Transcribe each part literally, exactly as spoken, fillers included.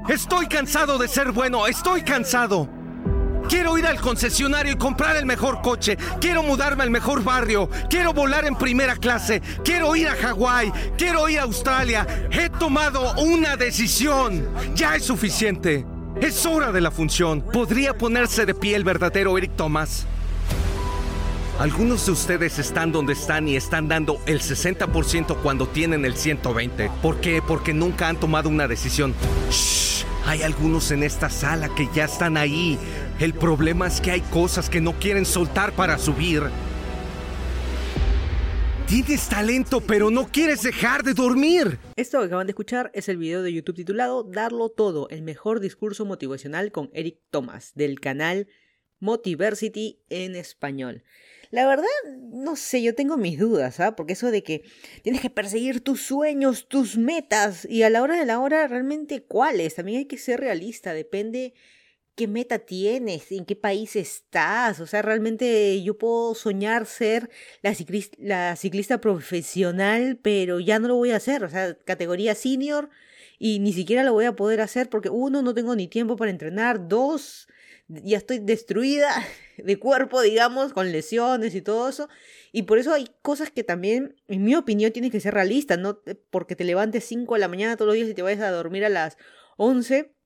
Estoy cansado de ser bueno, estoy cansado. Quiero ir al concesionario y comprar el mejor coche. Quiero mudarme al mejor barrio. Quiero volar en primera clase. Quiero ir a Hawái. Quiero ir a Australia. He tomado una decisión. Ya es suficiente. Es hora de la función. Podría ponerse de pie el verdadero Eric Thomas. Algunos de ustedes están donde están y están dando el sesenta por ciento cuando tienen el ciento veinte. ¿Por qué? Porque nunca han tomado una decisión. Shh. Hay algunos en esta sala que ya están ahí. El problema es que hay cosas que no quieren soltar para subir. Tienes talento, pero no quieres dejar de dormir. Esto que acaban de escuchar es el video de YouTube titulado Darlo Todo, el mejor discurso motivacional con Eric Thomas, del canal Motiversity en español. La verdad, no sé, yo tengo mis dudas, ¿ah? Porque eso de que tienes que perseguir tus sueños, tus metas, y a la hora de la hora, realmente, ¿cuáles? También hay que ser realista, depende qué meta tienes, en qué país estás. O sea, realmente yo puedo soñar ser la ciclista, la ciclista profesional, pero ya no lo voy a hacer. O sea, categoría senior, y ni siquiera lo voy a poder hacer porque, uno, no tengo ni tiempo para entrenar, dos, ya estoy destruida de cuerpo, digamos, con lesiones y todo eso. Y por eso hay cosas que también, en mi opinión, tienes que ser realista, no porque te levantes cinco de la mañana todos los días y te vayas a dormir a las once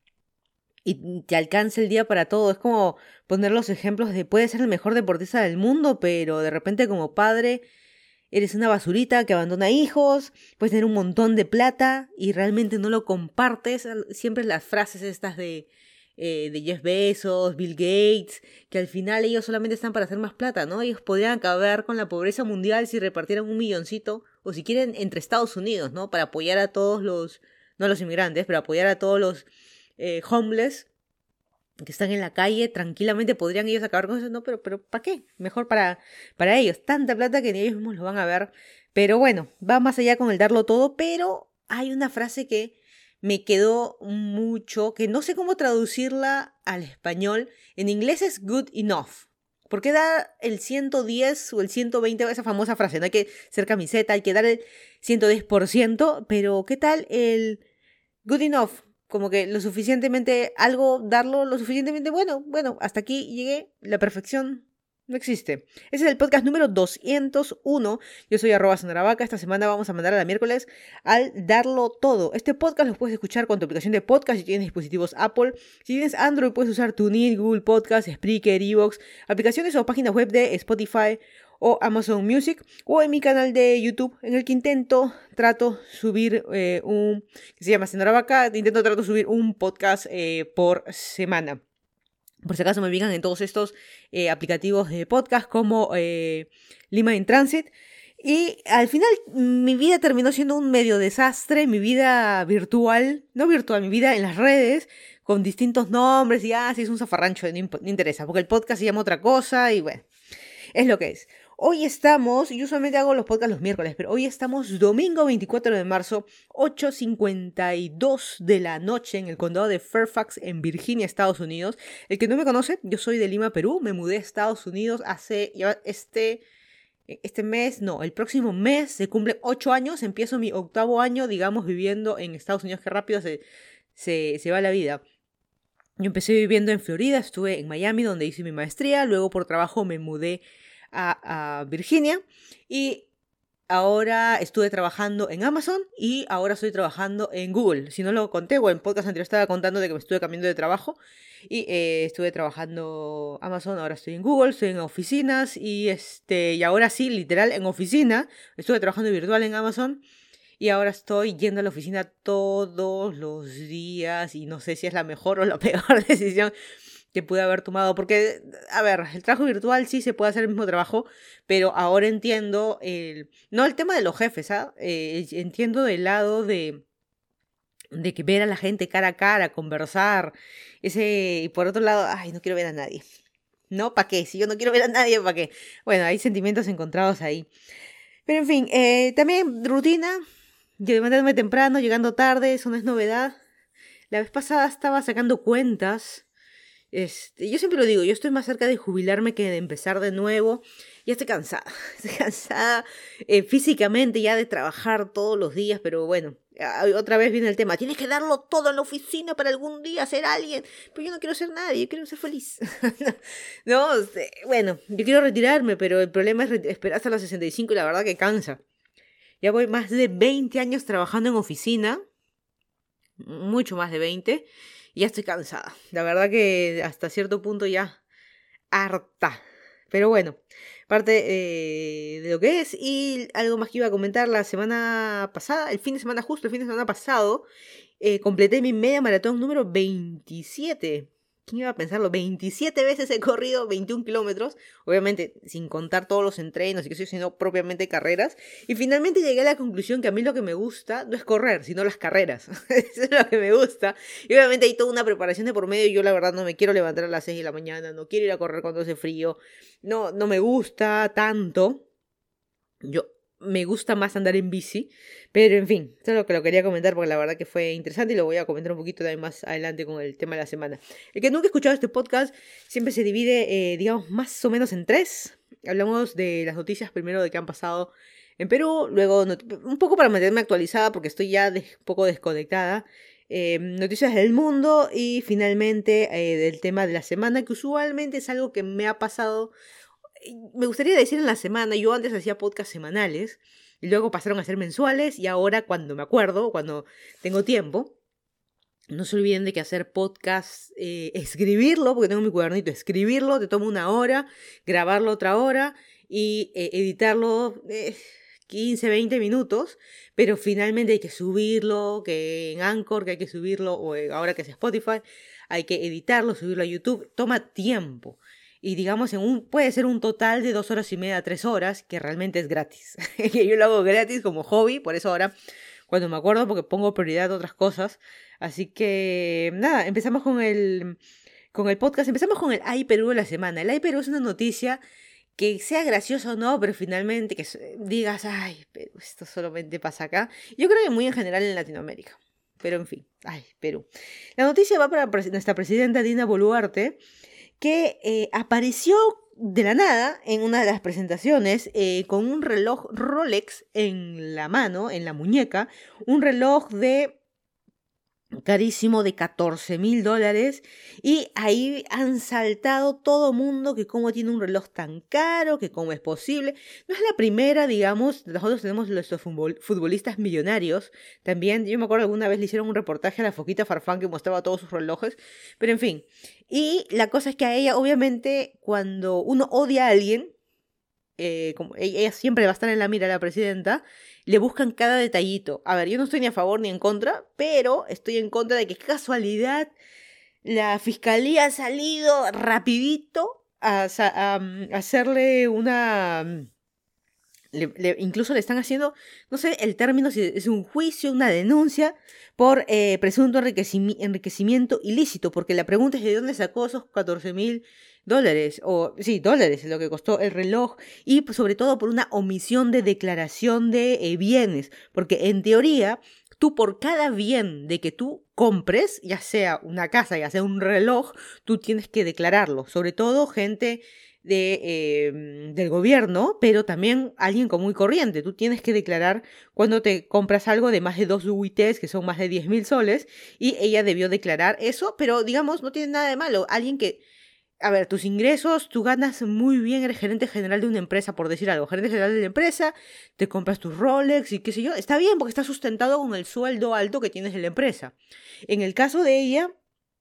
y te alcance el día para todo. Es como poner los ejemplos de puedes ser el mejor deportista del mundo, pero de repente como padre eres una basurita que abandona hijos, puedes tener un montón de plata y realmente no lo compartes. Siempre las frases estas de Eh, de Jeff Bezos, Bill Gates, que al final ellos solamente están para hacer más plata, ¿no? Ellos podrían acabar con la pobreza mundial si repartieran un milloncito, o si quieren entre Estados Unidos, ¿no? Para apoyar a todos los, no a los inmigrantes, pero apoyar a todos los eh, homeless que están en la calle, tranquilamente podrían ellos acabar con eso, ¿no? Pero, pero ¿para qué? Mejor para, para ellos, tanta plata que ni ellos mismos lo van a ver. Pero bueno, va más allá con el darlo todo, pero hay una frase que me quedó mucho, que no sé cómo traducirla al español. En inglés es good enough. ¿Por qué dar el ciento diez o el ciento veinte? Esa famosa frase, no hay que ser camiseta, hay que dar el ciento diez por ciento, pero ¿qué tal el good enough? Como que lo suficientemente, algo, darlo lo suficientemente bueno. Bueno, hasta aquí llegué, la perfección no existe. Ese es el podcast número doscientos uno. Yo soy arroba sonaravaca. Esta semana vamos a mandar a la miércoles al Darlo Todo. Este podcast lo puedes escuchar con tu aplicación de podcast si tienes dispositivos Apple. Si tienes Android puedes usar TuneIn, Google Podcast, Spreaker, Evox, aplicaciones o páginas web de Spotify o Amazon Music, o en mi canal de YouTube, en el que intento, trato subir eh, un, que se llama Sonaravaca, intento trato subir un podcast eh, por semana. Por si acaso me ubican en todos estos eh, aplicativos de podcast como eh, Lima in Transit. Y al final mi vida terminó siendo un medio desastre, mi vida virtual, no virtual, mi vida en las redes, con distintos nombres y así ah, es un zafarrancho, no, imp- no interesa, porque el podcast se llama otra cosa y bueno, es lo que es. Hoy estamos, yo usualmente hago los podcasts los miércoles, pero hoy estamos domingo veinticuatro de marzo, ocho cincuenta y dos de la noche en el condado de Fairfax, en Virginia, Estados Unidos. El que no me conoce, yo soy de Lima, Perú, me mudé a Estados Unidos hace, este, este mes, no, el próximo mes se cumplen ocho años, empiezo mi octavo año, digamos, viviendo en Estados Unidos. Qué rápido se, se, se va la vida. Yo empecé viviendo en Florida, estuve en Miami donde hice mi maestría, luego por trabajo me mudé A, a Virginia y ahora estuve trabajando en Amazon y ahora estoy trabajando en Google. Si no lo conté, o en podcast anterior estaba contando de que me estuve cambiando de trabajo y eh, estuve trabajando Amazon, ahora estoy en Google, estoy en oficinas y este y ahora sí, literal en oficina. Estuve trabajando virtual en Amazon y ahora estoy yendo a la oficina todos los días y no sé si es la mejor o la peor decisión que pude haber tomado, porque, a ver, el trabajo virtual sí se puede hacer el mismo trabajo, pero ahora entiendo, el no el tema de los jefes, ¿ah? Eh, entiendo del lado de, de que ver a la gente cara a cara, conversar, ese, y por otro lado, ay, no quiero ver a nadie, ¿no? ¿Para qué? Si yo no quiero ver a nadie, ¿para qué? Bueno, hay sentimientos encontrados ahí. Pero en fin, eh, también rutina, levantándome temprano, llegando tarde, eso no es novedad. La vez pasada estaba sacando cuentas. Este, yo siempre lo digo, yo estoy más cerca de jubilarme que de empezar de nuevo. Ya estoy cansada, estoy cansada eh, físicamente ya de trabajar todos los días, pero bueno, otra vez viene el tema, tienes que darlo todo en la oficina para algún día ser alguien, pero yo no quiero ser nadie, yo quiero ser feliz. No, bueno, yo quiero retirarme, pero el problema es esperar hasta los sesenta y cinco y la verdad que cansa. Ya voy más de veinte años trabajando en oficina, mucho más de veinte, y ya estoy cansada. La verdad que hasta cierto punto ya harta. Pero bueno, parte eh, de lo que es. Y algo más que iba a comentar la semana pasada, el fin de semana justo, el fin de semana pasado, eh, completé mi media maratón número veintisiete. ¿Quién iba a pensarlo? veintisiete veces he corrido veintiún kilómetros, obviamente sin contar todos los entrenos y que estoy haciendo propiamente carreras. Y finalmente llegué a la conclusión que a mí lo que me gusta no es correr, sino las carreras. Eso es lo que me gusta. Y obviamente hay toda una preparación de por medio. Y yo la verdad no me quiero levantar a las seis de la mañana, no quiero ir a correr cuando hace frío. No, no me gusta tanto. Yo... Me gusta más andar en bici, pero en fin, eso es lo que lo quería comentar porque la verdad que fue interesante y lo voy a comentar un poquito también más adelante con el tema de la semana. El que nunca ha escuchado este podcast siempre se divide, eh, digamos, más o menos en tres. Hablamos de las noticias primero de qué han pasado en Perú, luego un poco para mantenerme actualizada porque estoy ya de, un poco desconectada. Eh, noticias del mundo y finalmente eh, del tema de la semana, que usualmente es algo que me ha pasado. Me gustaría decir en la semana, yo antes hacía podcasts semanales y luego pasaron a ser mensuales y ahora cuando me acuerdo, cuando tengo tiempo, no se olviden de que hacer podcast, eh, escribirlo, porque tengo mi cuadernito, escribirlo, te toma una hora, grabarlo otra hora y eh, editarlo eh, quince, veinte minutos, pero finalmente hay que subirlo, que en Anchor, que hay que subirlo, o ahora que es Spotify, hay que editarlo, subirlo a YouTube, toma tiempo. Y digamos, en un, puede ser un total de dos horas y media, tres horas, que realmente es gratis. Yo lo hago gratis como hobby, por eso ahora, cuando me acuerdo, porque pongo prioridad a otras cosas. Así que, nada, empezamos con el, con el podcast. Empezamos con el Ay Perú de la semana. El Ay Perú es una noticia que sea graciosa o no, pero finalmente que digas, ay, Perú, esto solamente pasa acá. Yo creo que muy en general en Latinoamérica. Pero en fin, ay, Perú. La noticia va para nuestra presidenta Dina Boluarte, que eh, apareció de la nada en una de las presentaciones eh, con un reloj Rolex en la mano, en la muñeca, un reloj de carísimo de catorce mil dólares y ahí han saltado todo mundo que cómo tiene un reloj tan caro, que cómo es posible. No es la primera, digamos, nosotros tenemos nuestros futbolistas millonarios también. Yo me acuerdo alguna vez le hicieron un reportaje a la Foquita Farfán que mostraba todos sus relojes, pero en fin. Y la cosa es que a ella, obviamente, cuando uno odia a alguien, eh, como ella siempre va a estar en la mira, la presidenta, le buscan cada detallito. A ver, yo no estoy ni a favor ni en contra, pero estoy en contra de que, qué casualidad, la fiscalía ha salido rapidito a, a, a hacerle una... Le, le, incluso le están haciendo, no sé el término, si es un juicio, una denuncia por eh, presunto enriquecimi- enriquecimiento ilícito, porque la pregunta es de dónde sacó esos catorce mil dólares, o sí, dólares es lo que costó el reloj, y sobre todo por una omisión de declaración de eh, bienes, porque en teoría tú por cada bien de que tú compres, ya sea una casa, ya sea un reloj, tú tienes que declararlo, sobre todo gente de, eh, del gobierno, pero también alguien común y corriente. Tú tienes que declarar cuando te compras algo de más de dos U I Ts, que son más de diez mil soles, y ella debió declarar eso, pero digamos, no tiene nada de malo. Alguien que, a ver, tus ingresos, tú ganas muy bien, eres gerente general de una empresa, por decir algo, gerente general de la empresa, te compras tus Rolex y qué sé yo, está bien porque está sustentado con el sueldo alto que tienes de la empresa. En el caso de ella,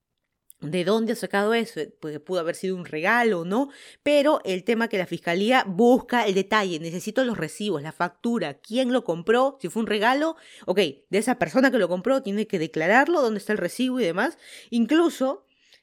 ¿de dónde ha sacado eso? Pues pudo haber sido un regalo, ¿no? Pero el tema que la fiscalía busca el detalle, necesito los recibos, la factura, quién lo compró, si fue un regalo, ok, de esa persona que lo compró tiene que declararlo, dónde está el recibo y demás. Incluso,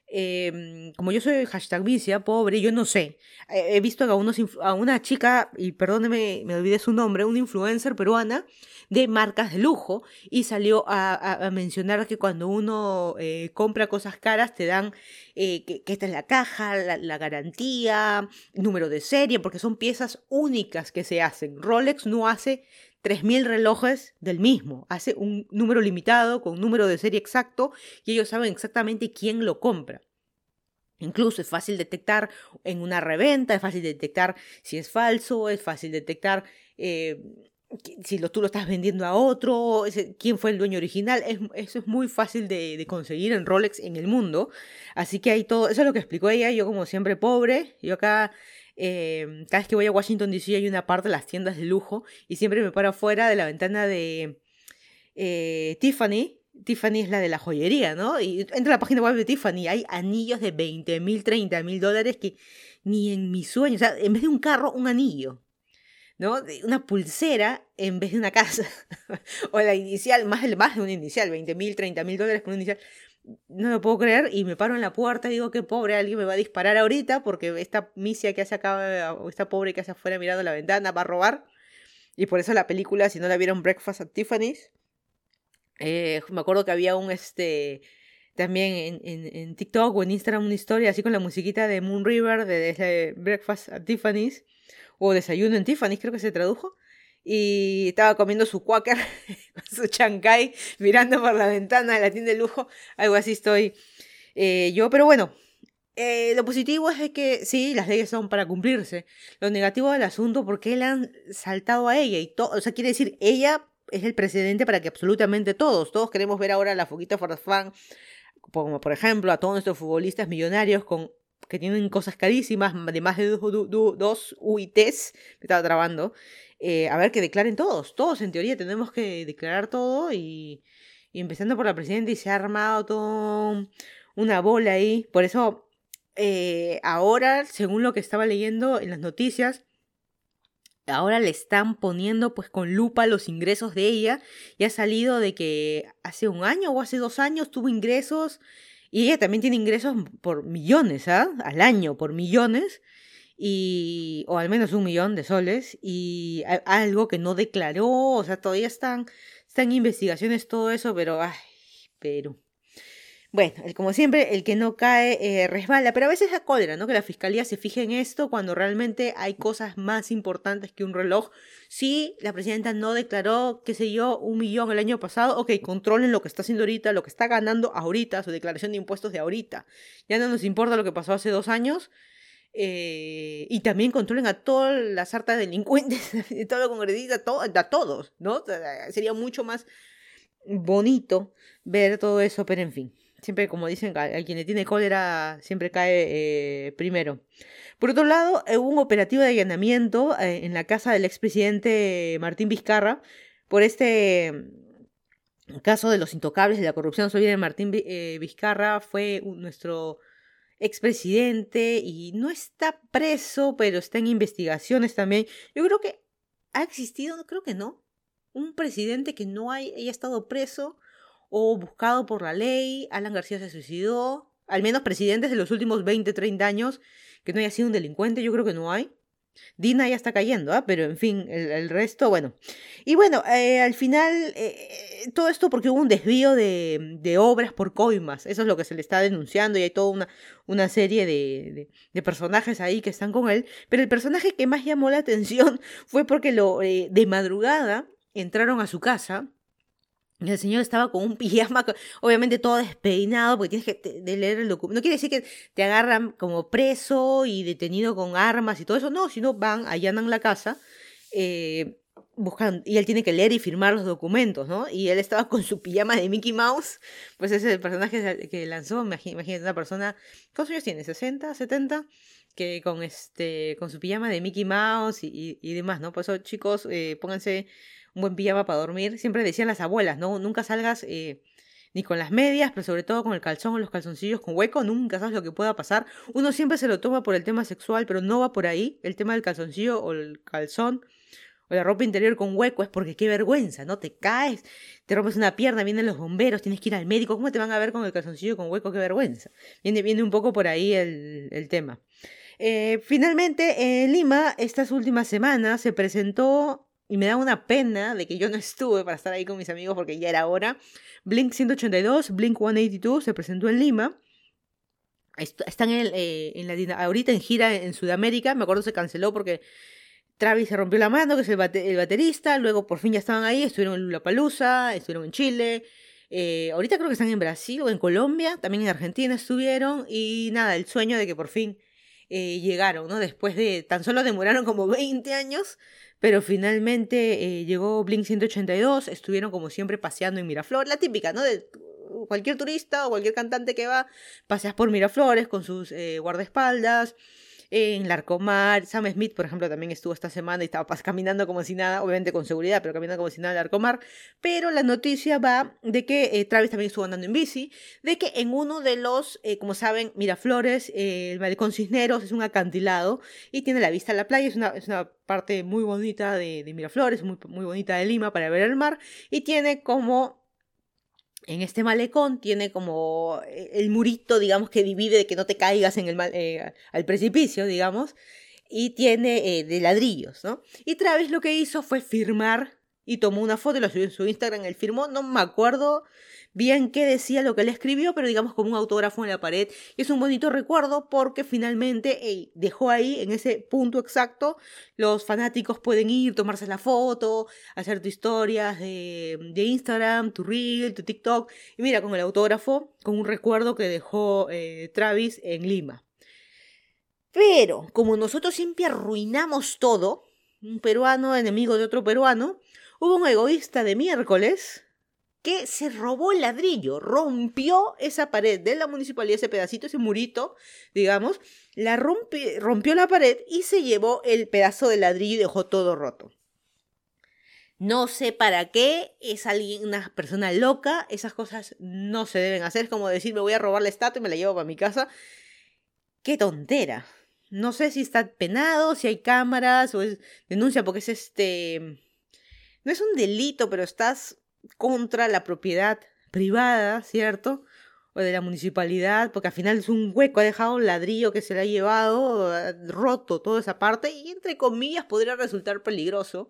eh, como yo soy hashtag vicia, pobre, yo no sé, he visto a, unos, a una chica, y perdóneme, me olvidé su nombre, una influencer peruana de marcas de lujo, y salió a, a, a mencionar que cuando uno eh, compra cosas caras te dan eh, que, que esta es la caja, la, la garantía, número de serie, porque son piezas únicas que se hacen. Rolex no hace tres mil relojes del mismo, hace un número limitado con número de serie exacto y ellos saben exactamente quién lo compra. Incluso es fácil detectar en una reventa, es fácil detectar si es falso, es fácil detectar eh, si lo, tú lo estás vendiendo a otro, ese, quién fue el dueño original. Es, eso es muy fácil de, de conseguir en Rolex en el mundo. Así que hay todo, eso es lo que explicó ella. Yo como siempre pobre, yo acá eh, cada vez que voy a Washington D C hay una parte de las tiendas de lujo y siempre me paro afuera de la ventana de eh, Tiffany. Tiffany es la de la joyería, ¿no? Y entra a la página web de Tiffany, hay anillos de veinte mil, treinta mil dólares que ni en mis sueños, o sea, en vez de un carro, un anillo, ¿no? Una pulsera en vez de una casa. O la inicial, más de, más de una inicial, veinte mil, treinta mil dólares por una inicial. No lo puedo creer y me paro en la puerta y digo, qué pobre, alguien me va a disparar ahorita porque esta misia que hace acá, o esta pobre que hace afuera mirando la ventana va a robar. Y por eso la película, si no la vieron, Breakfast at Tiffany's, Eh, me acuerdo que había un este también en, en, en TikTok o en Instagram una historia así con la musiquita de Moon River de, de Breakfast at Tiffany's o Desayuno en Tiffany's, creo que se tradujo, y estaba comiendo su quaker con su chancay mirando por la ventana de la tienda de lujo, algo así estoy eh, yo, pero bueno, eh, lo positivo es que sí, las leyes son para cumplirse. Lo negativo del asunto, porque le han saltado a ella y todo, o sea, quiere decir, ella es el precedente para que absolutamente todos, todos queremos ver ahora la foquita for the fan, como por ejemplo a todos nuestros futbolistas millonarios con que tienen cosas carísimas, de más de dos, dos, dos U I Ts, me estaba trabando, eh, a ver que declaren todos, todos en teoría tenemos que declarar todo y, y empezando por la presidenta y se ha armado todo una bola ahí, por eso eh, ahora, según lo que estaba leyendo en las noticias, ahora le están poniendo pues con lupa los ingresos de ella y ha salido de que hace un año o hace dos años tuvo ingresos y ella también tiene ingresos por millones, ¿ah? Al año por millones y o al menos un millón de soles y a- algo que no declaró, o sea, todavía están, están en investigaciones todo eso, pero ay, pero bueno, el- como siempre, el que no cae eh, resbala, pero a veces da cólera, ¿no? Que la fiscalía se fije en esto cuando realmente hay cosas más importantes que un reloj. Si la presidenta no declaró, qué sé yo, un millón el año pasado, ok, controlen lo que está haciendo ahorita, lo que está ganando ahorita, su declaración de impuestos de ahorita. Ya no nos importa lo que pasó hace dos años. Eh, y también controlen a toda la sarta de delincuentes, de todo lo congresista, to- a todos, ¿no? O sea, sería mucho más bonito ver todo eso, pero en fin. Siempre, como dicen, a, a quien le tiene cólera siempre cae eh, primero. Por otro lado, eh, hubo un operativo de allanamiento eh, en la casa del expresidente Martín Vizcarra por este mm, caso de los intocables de la corrupción. Soy de Martín Vi- eh, Vizcarra, fue un- nuestro expresidente y no está preso, pero está en investigaciones también. Yo creo que ha existido, creo que no, un presidente que no hay- haya estado preso o buscado por la ley. Alan García se suicidó. Al menos presidentes de los últimos veinte, treinta años que no haya sido un delincuente, yo creo que no hay. Dina ya está cayendo, ¿ah? Pero en fin, el, el resto, bueno. Y bueno, eh, al final, eh, todo esto porque hubo un desvío de, de obras por coimas. Eso es lo que se le está denunciando y hay toda una, una serie de, de, de personajes ahí que están con él. Pero el personaje que más llamó la atención fue porque lo, eh, de madrugada entraron a su casa. Y el señor estaba con un pijama, co- obviamente todo despeinado, porque tienes que te- de leer el documento. No quiere decir que te agarran como preso y detenido con armas y todo eso, no, sino van, allanan la casa, eh, buscan, y él tiene que leer y firmar los documentos, ¿no? Y él estaba con su pijama de Mickey Mouse, pues ese es el personaje que lanzó, imagi- imagínate una persona, ¿cuántos años tiene? ¿sesenta, setenta? Que con este, con su pijama de Mickey Mouse y, y, y demás, ¿no? Por eso, chicos, eh, pónganse un buen pijama para dormir. Siempre decían las abuelas, ¿no? Nunca salgas eh, ni con las medias, pero sobre todo con el calzón o los calzoncillos con hueco. Nunca sabes lo que pueda pasar. Uno siempre se lo toma por el tema sexual, pero no va por ahí. El tema del calzoncillo o el calzón o la ropa interior con hueco es porque qué vergüenza, ¿no? Te caes, te rompes una pierna, vienen los bomberos, tienes que ir al médico. ¿Cómo te van a ver con el calzoncillo con hueco? Qué vergüenza. Viene, viene un poco por ahí el, el tema. Eh, finalmente, en Lima, estas últimas semanas se presentó, y me da una pena de que yo no estuve para estar ahí con mis amigos porque ya era hora, Blink ciento ochenta y dos, Blink ciento ochenta y dos se presentó en Lima. Est- Están en, eh, en Latino- ahorita en gira en Sudamérica. Me acuerdo se canceló porque Travis se rompió la mano, que es el, bate- el baterista. Luego por fin ya estaban ahí, estuvieron en Lollapalooza, estuvieron en Chile. Eh, ahorita creo que están en Brasil o en Colombia, también en Argentina estuvieron y nada, el sueño de que por fin eh, llegaron, ¿no? Después de, tan solo demoraron como veinte años, pero finalmente eh, llegó Blink ciento ochenta y dos, estuvieron como siempre paseando en Miraflores, la típica, ¿no? De cualquier turista o cualquier cantante que va, paseas por Miraflores con sus eh, guardaespaldas. En Larcomar, Sam Smith, por ejemplo, también estuvo esta semana y estaba caminando como si nada, obviamente con seguridad, pero caminando como si nada en Larcomar. Pero la noticia va de que eh, Travis también estuvo andando en bici, de que en uno de los, eh, como saben, Miraflores, eh, el Malecón Cisneros es un acantilado y tiene la vista a la playa, es una, es una parte muy bonita de, de Miraflores, muy, muy bonita de Lima para ver el mar, y tiene como... En este malecón tiene como el murito, digamos, que divide de que no te caigas en el mal, eh, al precipicio, digamos, y tiene eh, de ladrillos, ¿no? Y Travis lo que hizo fue firmar y tomó una foto y lo subió en su Instagram, él firmó, no me acuerdo bien qué decía lo que él escribió, pero digamos como un autógrafo en la pared, y es un bonito recuerdo porque finalmente hey, dejó ahí, en ese punto exacto, los fanáticos pueden ir, tomarse la foto, hacer tus historias de, de Instagram, tu Reel, tu TikTok, y mira, con el autógrafo, con un recuerdo que dejó eh, Travis en Lima. Pero, como nosotros siempre arruinamos todo, un peruano enemigo de otro peruano, hubo un egoísta de miércoles que se robó el ladrillo, rompió esa pared de la municipalidad, ese pedacito, ese murito, digamos, la rompi, rompió la pared y se llevó el pedazo de ladrillo y dejó todo roto. No sé para qué, es alguien, una persona loca, esas cosas no se deben hacer, es como decir, me voy a robar la estatua y me la llevo para mi casa. ¡Qué tontera! No sé si está penado, si hay cámaras o es denuncia, porque es este... No es un delito, pero estás contra la propiedad privada, ¿cierto? O de la municipalidad, porque al final es un hueco, ha dejado un ladrillo que se le ha llevado, ha roto toda esa parte y entre comillas podría resultar peligroso.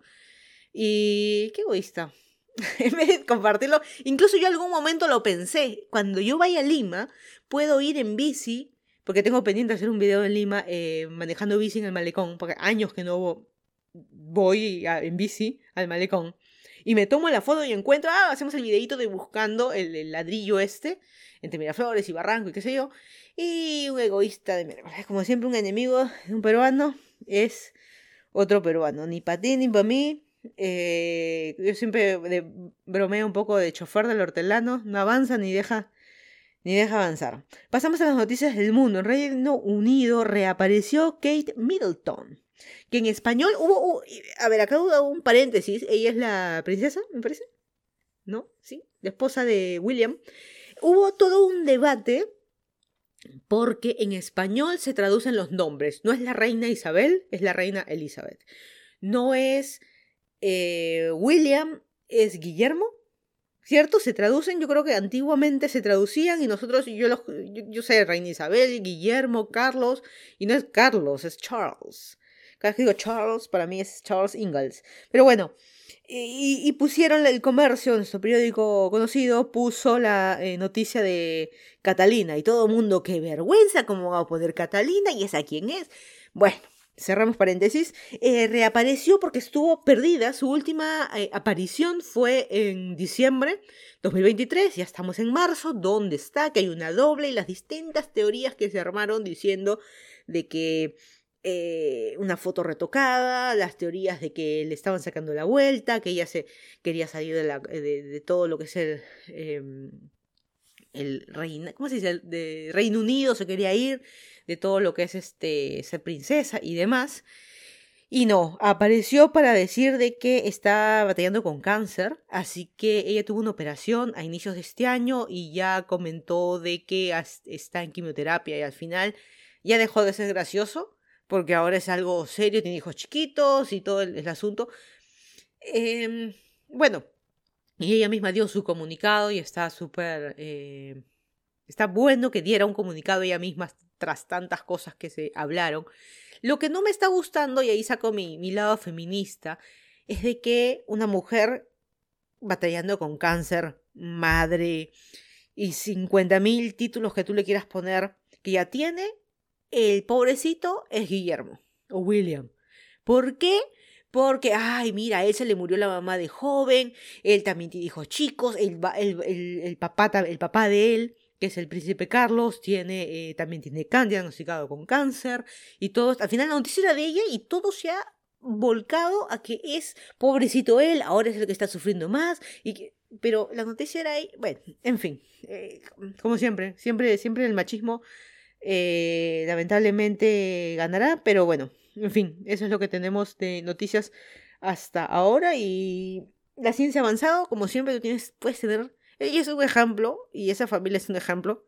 Y qué egoísta. En vez de compartirlo, incluso yo en algún momento lo pensé, cuando yo vaya a Lima, puedo ir en bici, porque tengo pendiente hacer un video en Lima eh, manejando bici en el malecón, porque años que no voy a, en bici al malecón. Y me tomo la foto y encuentro, ah, hacemos el videito de buscando el, el ladrillo este, entre Miraflores y Barranco y qué sé yo. Y un egoísta de Miraflores, como siempre un enemigo de un peruano es otro peruano. Ni para ti ni para mí. Eh, yo siempre de, bromeo un poco de chofer del hortelano. No avanza ni deja, ni deja avanzar. Pasamos a las noticias del mundo. En Reino Unido reapareció Kate Middleton, que en español hubo, uh, a ver, acá hubo un paréntesis, ella es la princesa, me parece, ¿no? Sí, la esposa de William. Hubo todo un debate porque en español se traducen los nombres, no es la reina Isabel, es la reina Elizabeth. No es eh, William, es Guillermo, ¿cierto? Se traducen, yo creo que antiguamente se traducían y nosotros, yo, los, yo, yo sé, reina Isabel, Guillermo, Carlos, y no es Carlos, es Charles. Cada vez que digo Charles, para mí es Charles Ingalls. Pero bueno, y, y pusieron el comercio, nuestro periódico conocido, puso la eh, noticia de Catalina. Y todo el mundo, qué vergüenza, cómo va a poder Catalina, y esa quién es. Bueno, cerramos paréntesis. Eh, reapareció porque estuvo perdida. Su última eh, aparición fue en diciembre dos mil veintitrés. Ya estamos en marzo. ¿Dónde está? Que hay una doble y las distintas teorías que se armaron diciendo de que Eh, una foto retocada, las teorías de que le estaban sacando la vuelta, que ella se quería salir de, la, de, de todo lo que es el, eh, el reina, ¿cómo se dice? El, de Reino Unido se quería ir, de todo lo que es este ser princesa y demás. Y no, apareció para decir de que está batallando con cáncer, así que ella tuvo una operación a inicios de este año y ya comentó de que está en quimioterapia y al final ya dejó de ser gracioso, porque ahora es algo serio, tiene hijos chiquitos y todo el, el asunto. Eh, bueno, y ella misma dio su comunicado y está súper... Eh, está bueno que diera un comunicado ella misma tras tantas cosas que se hablaron. Lo que no me está gustando, y ahí saco mi, mi lado feminista, es de que una mujer batallando con cáncer, madre, y cincuenta mil títulos que tú le quieras poner, que ya tiene... El pobrecito es Guillermo, o William. ¿Por qué? porque, ay, mira, a él se le murió la mamá de joven, él también tiene hijos chicos, el, el, el, el, papá, el papá de él, que es el príncipe Carlos, tiene, eh, también tiene cáncer, diagnosticado con cáncer, y todo, al final la noticia era de ella y todo se ha volcado a que es pobrecito él, ahora es el que está sufriendo más, y que, pero la noticia era ahí, bueno, en fin, eh, como siempre, siempre, siempre el machismo eh, lamentablemente ganará, pero bueno, en fin, eso es lo que tenemos de noticias hasta ahora, y la ciencia ha avanzado, como siempre tú tienes, puedes tener, ella es un ejemplo, y esa familia es un ejemplo,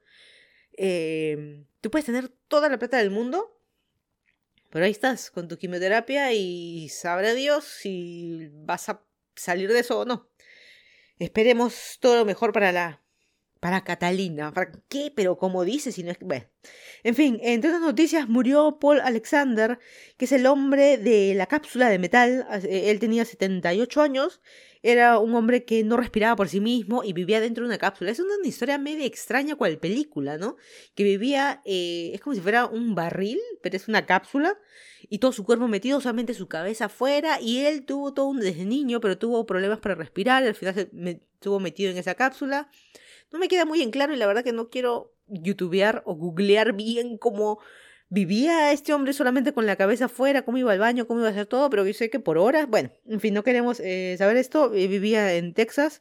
eh, tú puedes tener toda la plata del mundo, pero ahí estás, con tu quimioterapia, y sabrá Dios si vas a salir de eso o no. Esperemos todo lo mejor para la... Para Catalina. ¿Para qué? Pero como dice, si no es... Bueno. En fin, entre otras noticias, murió Paul Alexander, que es el hombre de la cápsula de metal. Él tenía setenta y ocho años. Era un hombre que no respiraba por sí mismo y vivía dentro de una cápsula. Es una historia medio extraña cual película, ¿no? Que vivía... Eh, es como si fuera un barril, pero es una cápsula. Y todo su cuerpo metido, solamente su cabeza afuera. Y él tuvo todo un... Desde niño, pero tuvo problemas para respirar. Y al final se me, estuvo metido en esa cápsula. No me queda muy en claro y la verdad que no quiero youtubear o googlear bien cómo vivía este hombre solamente con la cabeza afuera, cómo iba al baño, cómo iba a hacer todo, pero yo sé que por horas, bueno, en fin, no queremos eh, saber esto. Eh, vivía en Texas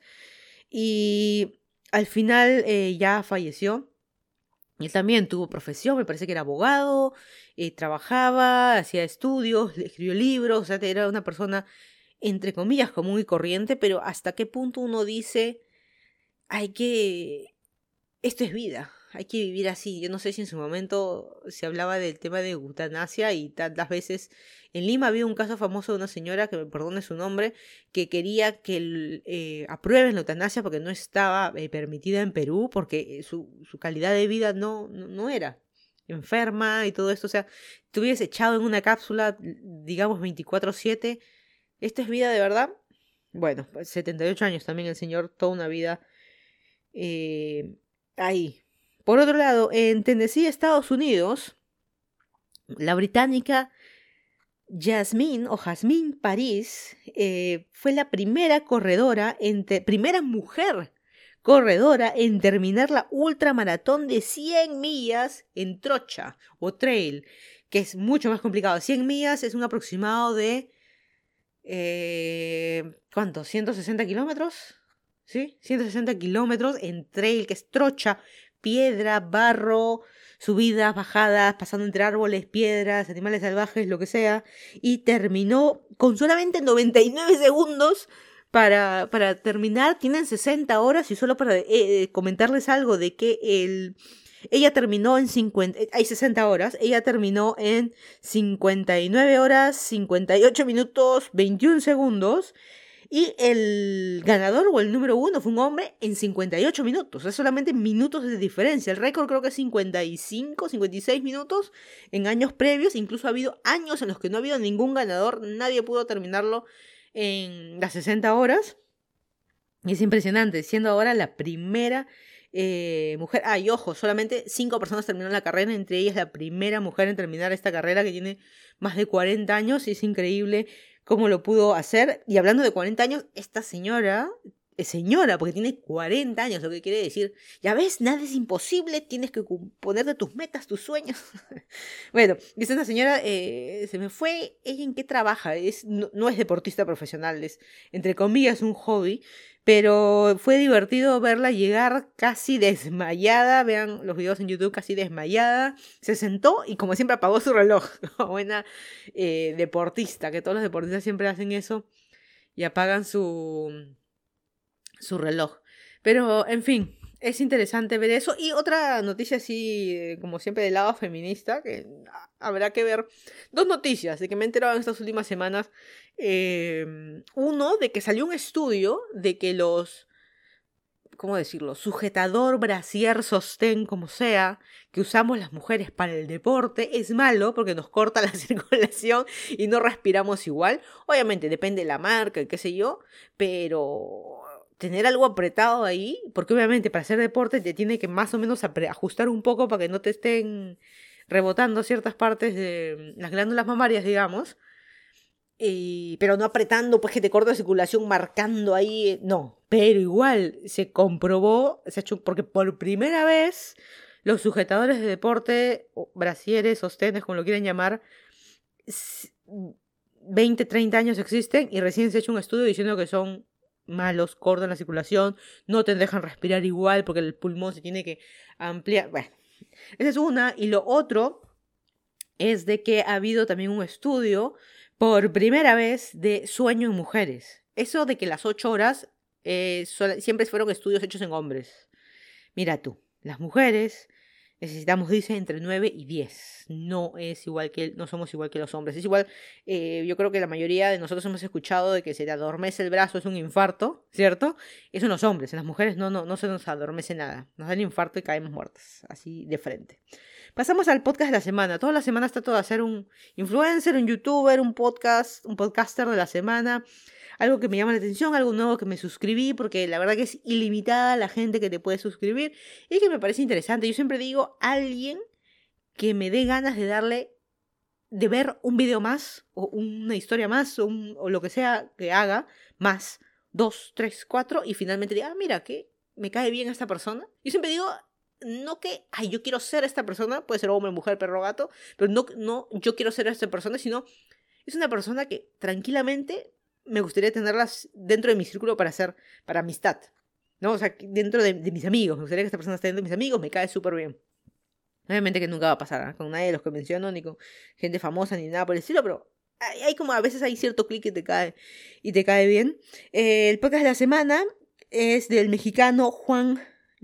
y al final eh, ya falleció. Él también tuvo profesión, me parece que era abogado, eh, trabajaba, hacía estudios, escribió libros, o sea, era una persona, entre comillas, común y corriente, pero hasta qué punto uno dice... Hay que... Esto es vida, hay que vivir así. Yo no sé si en su momento se hablaba del tema de eutanasia y tantas veces... En Lima había un caso famoso de una señora, que me perdone su nombre, que quería que eh, aprueben la eutanasia porque no estaba eh, permitida en Perú, porque su, su calidad de vida no, no, no era enferma y todo esto. O sea, te hubieras echado en una cápsula, digamos, veinticuatro siete. ¿Esto es vida de verdad? Bueno, pues setenta y ocho años también el señor, toda una vida... Eh, ahí. Por otro lado, en Tennessee, Estados Unidos, la británica Jasmine o Jasmine Paris eh, fue la primera corredora, en te- primera mujer corredora en terminar la ultramaratón de cien millas en trocha o trail, que es mucho más complicado. cien millas es un aproximado de eh, ¿cuánto? ¿ciento sesenta kilómetros? ¿Sí? ciento sesenta kilómetros en trail, que es trocha, piedra, barro, subidas, bajadas, pasando entre árboles, piedras, animales salvajes, lo que sea. Y terminó con solamente noventa y nueve segundos para, para terminar. Tienen sesenta horas y solo para eh, comentarles algo de que el... Ella terminó en cincuenta... Hay sesenta horas. Ella terminó en cincuenta y nueve horas, cincuenta y ocho minutos, veintiún segundos. Y el ganador o el número uno fue un hombre en cincuenta y ocho minutos. Es solamente minutos de diferencia. El récord creo que es cincuenta y cinco, cincuenta y seis minutos en años previos. Incluso ha habido años en los que no ha habido ningún ganador. Nadie pudo terminarlo en las sesenta horas. Y es impresionante, siendo ahora la primera eh, mujer. Ah, y ojo, solamente cinco personas terminaron la carrera. Entre ellas la primera mujer en terminar esta carrera, que tiene más de cuarenta años. Y es increíble cómo lo pudo hacer. Y hablando de cuarenta años, esta señora, es señora, porque tiene cuarenta años, lo que quiere decir, ya ves, nada es imposible, tienes que ponerte tus metas, tus sueños. Bueno, dice esta señora, eh, se me fue, ¿ella en qué trabaja? Es, no, no es deportista profesional, es, entre comillas, un hobby, pero fue divertido verla llegar casi desmayada. Vean los videos en YouTube, casi desmayada. Se sentó y como siempre apagó su reloj. Buena eh, deportista, que todos los deportistas siempre hacen eso y apagan su, su reloj. Pero, en fin, es interesante ver eso. Y otra noticia así, eh, como siempre, del lado feminista, que habrá que ver. Dos noticias de que me he enterado en estas últimas semanas. Eh, uno, de que salió un estudio de que los, ¿cómo decirlo? Sujetador, brasier, sostén, como sea, que usamos las mujeres para el deporte, es malo porque nos corta la circulación y no respiramos igual. Obviamente depende de la marca y qué sé yo, pero tener algo apretado ahí, porque obviamente para hacer deporte te tiene que más o menos ajustar un poco para que no te estén rebotando ciertas partes de las glándulas mamarias, digamos. Y, pero no apretando, pues que te corta la circulación, marcando ahí, no. Pero igual se comprobó, se ha hecho, porque por primera vez los sujetadores de deporte, o brasieres, sostenes, como lo quieran llamar, veinte, treinta años existen y recién se ha hecho un estudio diciendo que son malos, cortan la circulación, no te dejan respirar igual porque el pulmón se tiene que ampliar. Bueno, esa es una. Y lo otro es de que ha habido también un estudio por primera vez de sueño en mujeres. Eso de que las ocho horas eh, so- siempre fueron estudios hechos en hombres. Mira tú, las mujeres necesitamos, dice, entre nueve y diez. No es igual que, no somos igual que los hombres. Es igual, eh, yo creo que la mayoría de nosotros hemos escuchado de que se te adormece el brazo, es un infarto, ¿cierto? Eso en los hombres, en las mujeres no, no, no se nos adormece nada. Nos da el infarto y caemos muertas, así de frente. Pasamos al podcast de la semana. Todas las semanas trato de hacer un influencer, un youtuber, un podcast, un podcaster de la semana. Algo que me llama la atención, algo nuevo que me suscribí, porque la verdad que es ilimitada la gente que te puede suscribir y que me parece interesante. Yo siempre digo, alguien que me dé ganas de darle, de ver un video más, o una historia más, o, un, o lo que sea que haga, más, dos, tres, cuatro, y finalmente diga, ah, mira, que me cae bien esta persona. Yo siempre digo, no que, ay, yo quiero ser esta persona, puede ser hombre, mujer, perro, gato, pero no, no yo quiero ser esta persona, sino es una persona que tranquilamente me gustaría tenerlas dentro de mi círculo para hacer, para amistad, ¿no? O sea, dentro de, de mis amigos, me gustaría que esta persona esté dentro de mis amigos, me cae súper bien. Obviamente que nunca va a pasar, ¿eh? Con nadie de los que menciono, ni con gente famosa, ni nada por el estilo, pero hay, hay como a veces hay cierto clic que te cae y te cae bien. Eh, el podcast de la semana es del mexicano Juan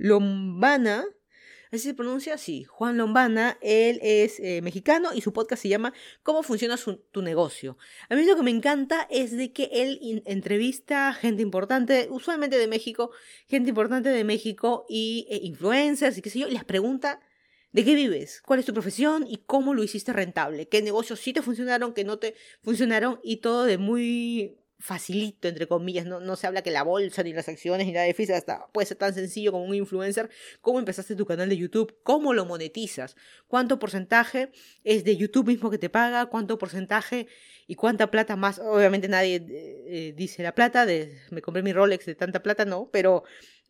Lombana. ¿Así se pronuncia? Sí, Juan Lombana. Él es eh, mexicano y su podcast se llama ¿Cómo funciona su, tu negocio? A mí lo que me encanta es de que él in- entrevista a gente importante, usualmente de México, gente importante de México y eh, influencers y qué sé yo, y les pregunta ¿de qué vives? ¿Cuál es tu profesión? ¿Y cómo lo hiciste rentable? ¿Qué negocios sí te funcionaron, qué no te funcionaron? Y todo de muy facilito, entre comillas. No, no se habla que la bolsa, ni las acciones, ni nada difícil. Hasta puede ser tan sencillo como un influencer. ¿Cómo empezaste tu canal de YouTube? ¿Cómo lo monetizas? ¿Cuánto porcentaje es de YouTube mismo que te paga? ¿Cuánto porcentaje y cuánta plata más? Obviamente nadie eh, dice la plata. De, me compré mi Rolex de tanta plata, no. Pero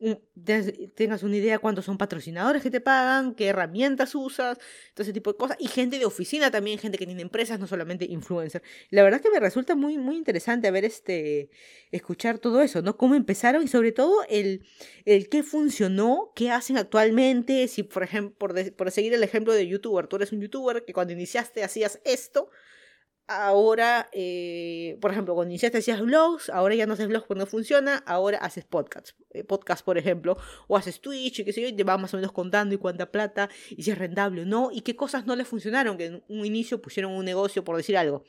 tengas una idea cuántos son patrocinadores que te pagan, qué herramientas usas, todo ese tipo de cosas, y gente de oficina también, gente que tiene empresas, no solamente influencers. La verdad que me resulta muy, muy interesante a ver este, escuchar todo eso, ¿no? Cómo empezaron y sobre todo el, el qué funcionó, qué hacen actualmente, si por ejemplo, por, de, por seguir el ejemplo de youtuber, tú eres un youtuber que cuando iniciaste hacías esto, ahora, eh, por ejemplo, cuando iniciaste hacías vlogs, ahora ya no haces vlogs porque no funciona, ahora haces podcasts, eh, podcast por ejemplo, o haces Twitch y qué sé yo, y te va más o menos contando y cuánta plata, y si es rentable o no, y qué cosas no les funcionaron, que en un inicio pusieron un negocio, por decir algo,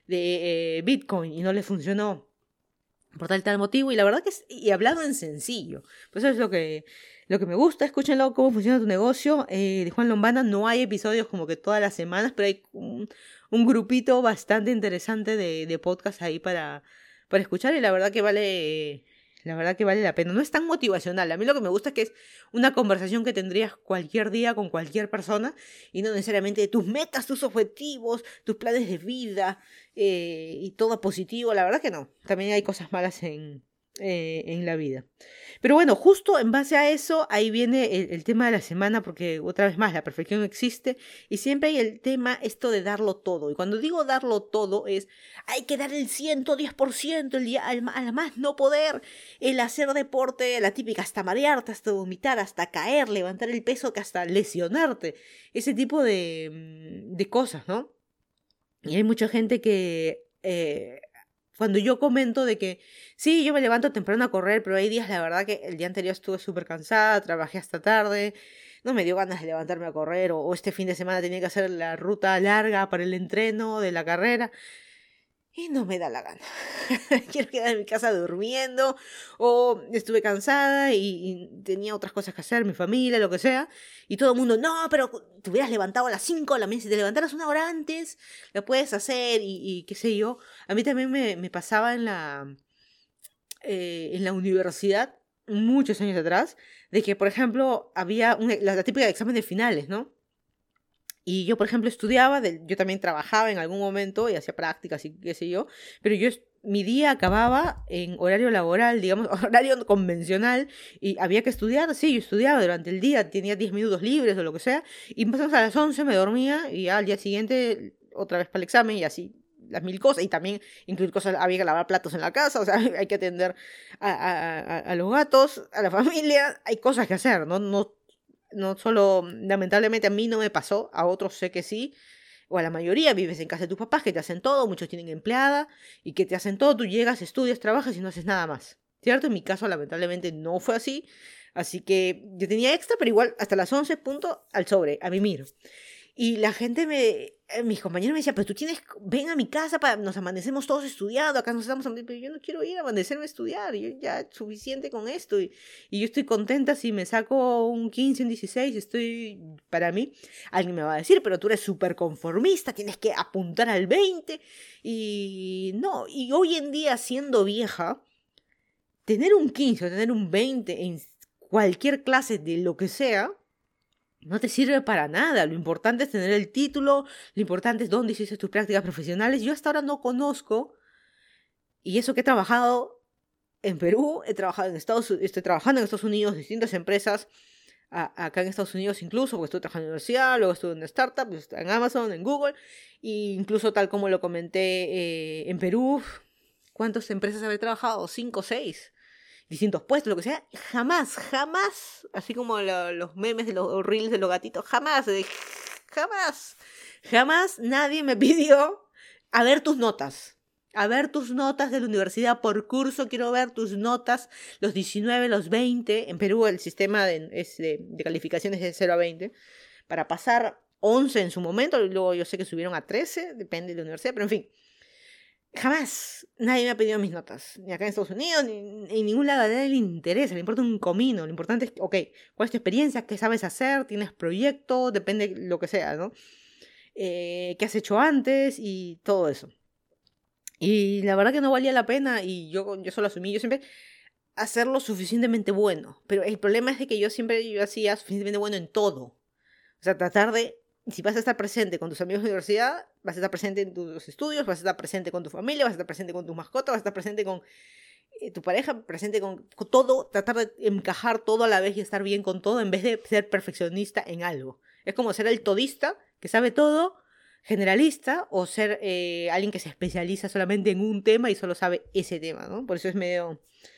de eh, Bitcoin y no les funcionó por tal tal motivo, y la verdad que es, y hablado en sencillo, pues eso es lo que, lo que me gusta. Escúchenlo, cómo funciona tu negocio, eh, de Juan Lombana. No hay episodios como que todas las semanas, pero hay un, un grupito bastante interesante de, de podcast ahí para, para escuchar, y la verdad que vale, la verdad que vale la pena. No es tan motivacional, a mí lo que me gusta es que es una conversación que tendrías cualquier día con cualquier persona, y no necesariamente tus metas, tus objetivos, tus planes de vida, eh, y todo positivo. La verdad que no, también hay cosas malas en, eh, en la vida. Pero bueno, justo en base a eso, ahí viene el, el tema de la semana, porque otra vez más, la perfección existe, y siempre hay el tema esto de darlo todo. Y cuando digo darlo todo es, hay que dar el ciento diez por ciento, el día, al, al más no poder, el hacer deporte, la típica, hasta marearte, hasta vomitar, hasta caer, levantar el peso, que hasta lesionarte, ese tipo de, de cosas, ¿no? Y hay mucha gente que, eh, cuando yo comento de que, sí, yo me levanto temprano a correr, pero hay días, la verdad, que el día anterior estuve súper cansada, trabajé hasta tarde, no me dio ganas de levantarme a correr, o, o este fin de semana tenía que hacer la ruta larga para el entreno de la carrera, y no me da la gana. Quiero quedar en mi casa durmiendo, o estuve cansada y, y tenía otras cosas que hacer, mi familia, lo que sea, y todo el mundo, no, pero te hubieras levantado a las cinco de la mañana, si te levantaras una hora antes, la puedes hacer, y, y qué sé yo. A mí también me, me pasaba en la, eh, en la universidad, muchos años atrás, de que, por ejemplo, había un, la, la típica de examen de finales, ¿no? Y yo, por ejemplo, estudiaba, de, yo también trabajaba en algún momento y hacía prácticas y qué sé yo, pero yo mi día acababa en horario laboral, digamos, horario convencional, y había que estudiar, sí, yo estudiaba durante el día, tenía diez minutos libres o lo que sea, y más o menos a las once me dormía y ya al día siguiente otra vez para el examen y así las mil cosas, y también incluir cosas, había que lavar platos en la casa, o sea, hay que atender a, a, a, a los gatos, a la familia, hay cosas que hacer, no, no, no solo, lamentablemente a mí no me pasó, a otros sé que sí, o a la mayoría, vives en casa de tus papás que te hacen todo, muchos tienen empleada y que te hacen todo, tú llegas, estudias, trabajas y no haces nada más, ¿cierto? En mi caso lamentablemente no fue así, así que yo tenía extra, pero igual hasta las once, punto, al sobre, a mimir. Y la gente me, mis compañeros me decían, pero tú tienes, ven a mi casa, para, nos amanecemos todos estudiando, acá nos estamos, pero yo no quiero ir a amanecerme a estudiar, yo ya es suficiente con esto, y, y yo estoy contenta si me saco un quince, un dieciséis, estoy, para mí, alguien me va a decir, pero tú eres súper conformista, tienes que apuntar al veinte, y no, y hoy en día siendo vieja, tener un quince o tener un veinte en cualquier clase de lo que sea, no te sirve para nada. Lo importante es tener el título, lo importante es dónde hiciste tus prácticas profesionales. Yo hasta ahora no conozco, y eso que he trabajado en Perú, he trabajado en Estados Unidos, estoy trabajando en Estados Unidos, distintas empresas, a, acá en Estados Unidos incluso, porque estuve trabajando en la universidad, luego estuve en una startup, en Amazon, en Google, e incluso tal como lo comenté eh, en Perú, ¿cuántas empresas habré trabajado? Cinco o seis. Distintos puestos, lo que sea, jamás, jamás, así como lo, los memes de los reels de los gatitos, jamás, eh, jamás, jamás nadie me pidió a ver tus notas, a ver tus notas de la universidad por curso, quiero ver tus notas, los diecinueve, los veinte, en Perú el sistema de, es de, de calificaciones es de cero a veinte, para pasar once en su momento, luego yo sé que subieron a trece, depende de la universidad, pero en fin. Jamás nadie me ha pedido mis notas, ni acá en Estados Unidos, ni en ningún lado. A nadie le interesa, le importa un comino. Lo importante es, ok, ¿cuál es tu experiencia? ¿Qué sabes hacer? ¿Tienes proyecto? Depende de lo que sea, ¿no? Eh, ¿Qué has hecho antes? Y todo eso. Y la verdad que no valía la pena, y yo, yo solo asumí, yo siempre hacerlo suficientemente bueno. Pero el problema es de que yo siempre yo hacía suficientemente bueno en todo. O sea, tratar de... Si vas a estar presente con tus amigos de universidad, vas a estar presente en tus estudios, vas a estar presente con tu familia, vas a estar presente con tu mascota, vas a estar presente con eh, tu pareja, presente con, con todo, tratar de encajar todo a la vez y estar bien con todo en vez de ser perfeccionista en algo. Es como ser el todista, que sabe todo, generalista, o ser eh, alguien que se especializa solamente en un tema y solo sabe ese tema, ¿no? Por eso es medio...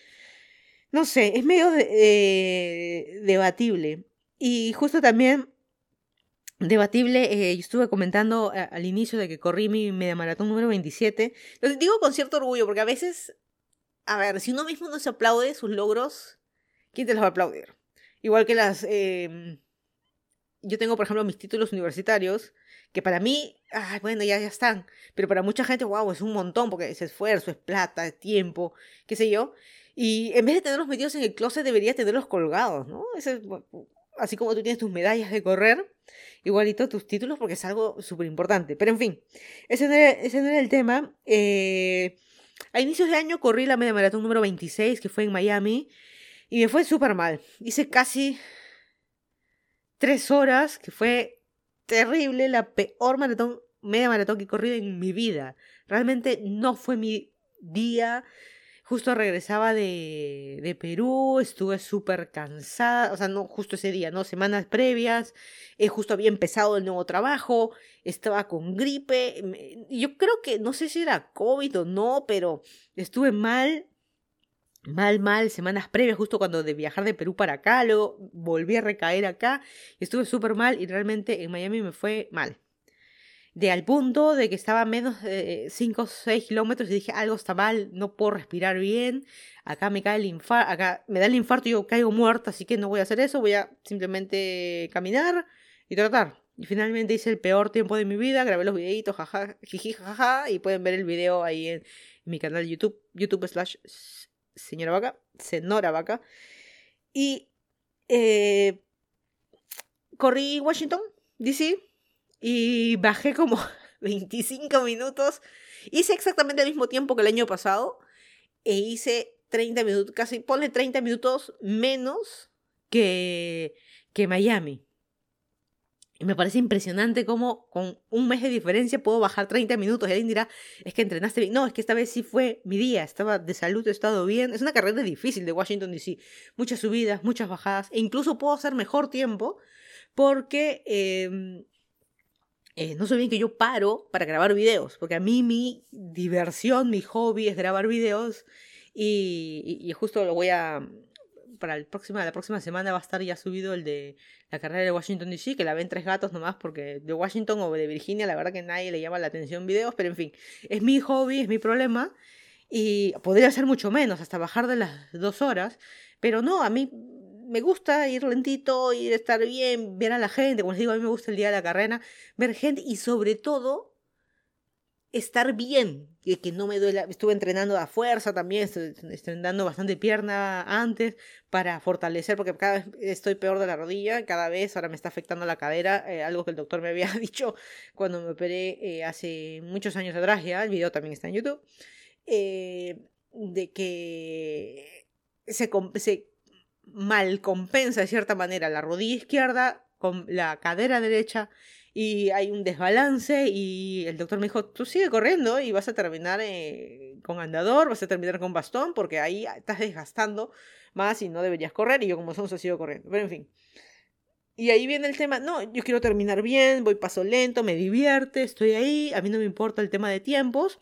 No sé, es medio de, eh, debatible. Y justo también... Debatible, eh, yo estuve comentando a, al inicio de que corrí mi media maratón número veintisiete. Lo digo con cierto orgullo, porque a veces, a ver, si uno mismo no se aplaude sus logros, ¿quién te los va a aplaudir? Igual que las... Eh, yo tengo, por ejemplo, mis títulos universitarios, que para mí, ah, bueno, ya, ya están. Pero para mucha gente, wow, es un montón, porque es esfuerzo, es plata, es tiempo, qué sé yo. Y en vez de tenerlos metidos en el closet, deberías tenerlos colgados, ¿no? Ese es... Así como tú tienes tus medallas de correr, igualito tus títulos, porque es algo súper importante. Pero en fin, ese no era, ese no era el tema. Eh, a inicios de año corrí la media maratón número veintiséis, que fue en Miami, y me fue súper mal. Hice casi tres horas, que fue terrible, la peor maratón, media maratón que he corrido en mi vida. Realmente no fue mi día. Justo regresaba de, de Perú, estuve súper cansada, o sea, no justo ese día, ¿no? Semanas previas, eh, justo había empezado el nuevo trabajo, estaba con gripe, me, yo creo que, no sé si era COVID o no, pero estuve mal, mal, mal, semanas previas, justo cuando de viajar de Perú para acá, luego volví a recaer acá, estuve súper mal y realmente en Miami me fue mal. De al punto de que estaba a menos de cinco o seis kilómetros y dije, algo está mal, no puedo respirar bien, acá me cae el infarto, acá me da el infarto y yo caigo muerta, así que no voy a hacer eso, voy a simplemente caminar y tratar. Y finalmente hice el peor tiempo de mi vida, grabé los videitos, jaja, jiji, jaja, y pueden ver el video ahí en, en mi canal de YouTube, YouTube slash señora vaca, senora vaca. Y eh, corrí Washington, D C, y bajé como veinticinco minutos. Hice exactamente el mismo tiempo que el año pasado. E hice treinta minutos, casi ponle treinta minutos menos que, que Miami. Y me parece impresionante cómo con un mes de diferencia puedo bajar treinta minutos. Y alguien dirá, es que entrenaste bien. No, es que esta vez sí fue mi día. Estaba de salud, he estado bien. Es una carrera difícil de Washington D C. Muchas subidas, muchas bajadas. E incluso puedo hacer mejor tiempo porque eh, eh, no soy bien que yo paro para grabar videos. Porque a mí mi diversión, mi hobby es grabar videos. Y, y, y justo lo voy a... Para el próxima, la próxima semana va a estar ya subido el de la carrera de Washington D C, que la ven tres gatos nomás, porque de Washington o de Virginia la verdad que nadie le llama la atención videos, pero en fin, es mi hobby, es mi problema, y podría ser mucho menos, hasta bajar de las dos horas, pero no, a mí me gusta ir lentito, ir estar bien, ver a la gente, como les digo, a mí me gusta el día de la carrera, ver gente y sobre todo estar bien, que, que no me duela. Estuve entrenando a fuerza también, estoy entrenando bastante pierna antes para fortalecer, porque cada vez estoy peor de la rodilla, cada vez ahora me está afectando la cadera, eh, algo que el doctor me había dicho cuando me operé eh, hace muchos años atrás ya, el video también está en YouTube, eh, de que se, se mal compensa de cierta manera la rodilla izquierda con la cadera derecha, y hay un desbalance y el doctor me dijo, tú sigue corriendo y vas a terminar eh, con andador, vas a terminar con bastón, porque ahí estás desgastando más y no deberías correr, y yo como sonso sigo corriendo, pero en fin. Y ahí viene el tema, no, yo quiero terminar bien, voy paso lento, me divierte, estoy ahí, a mí no me importa el tema de tiempos,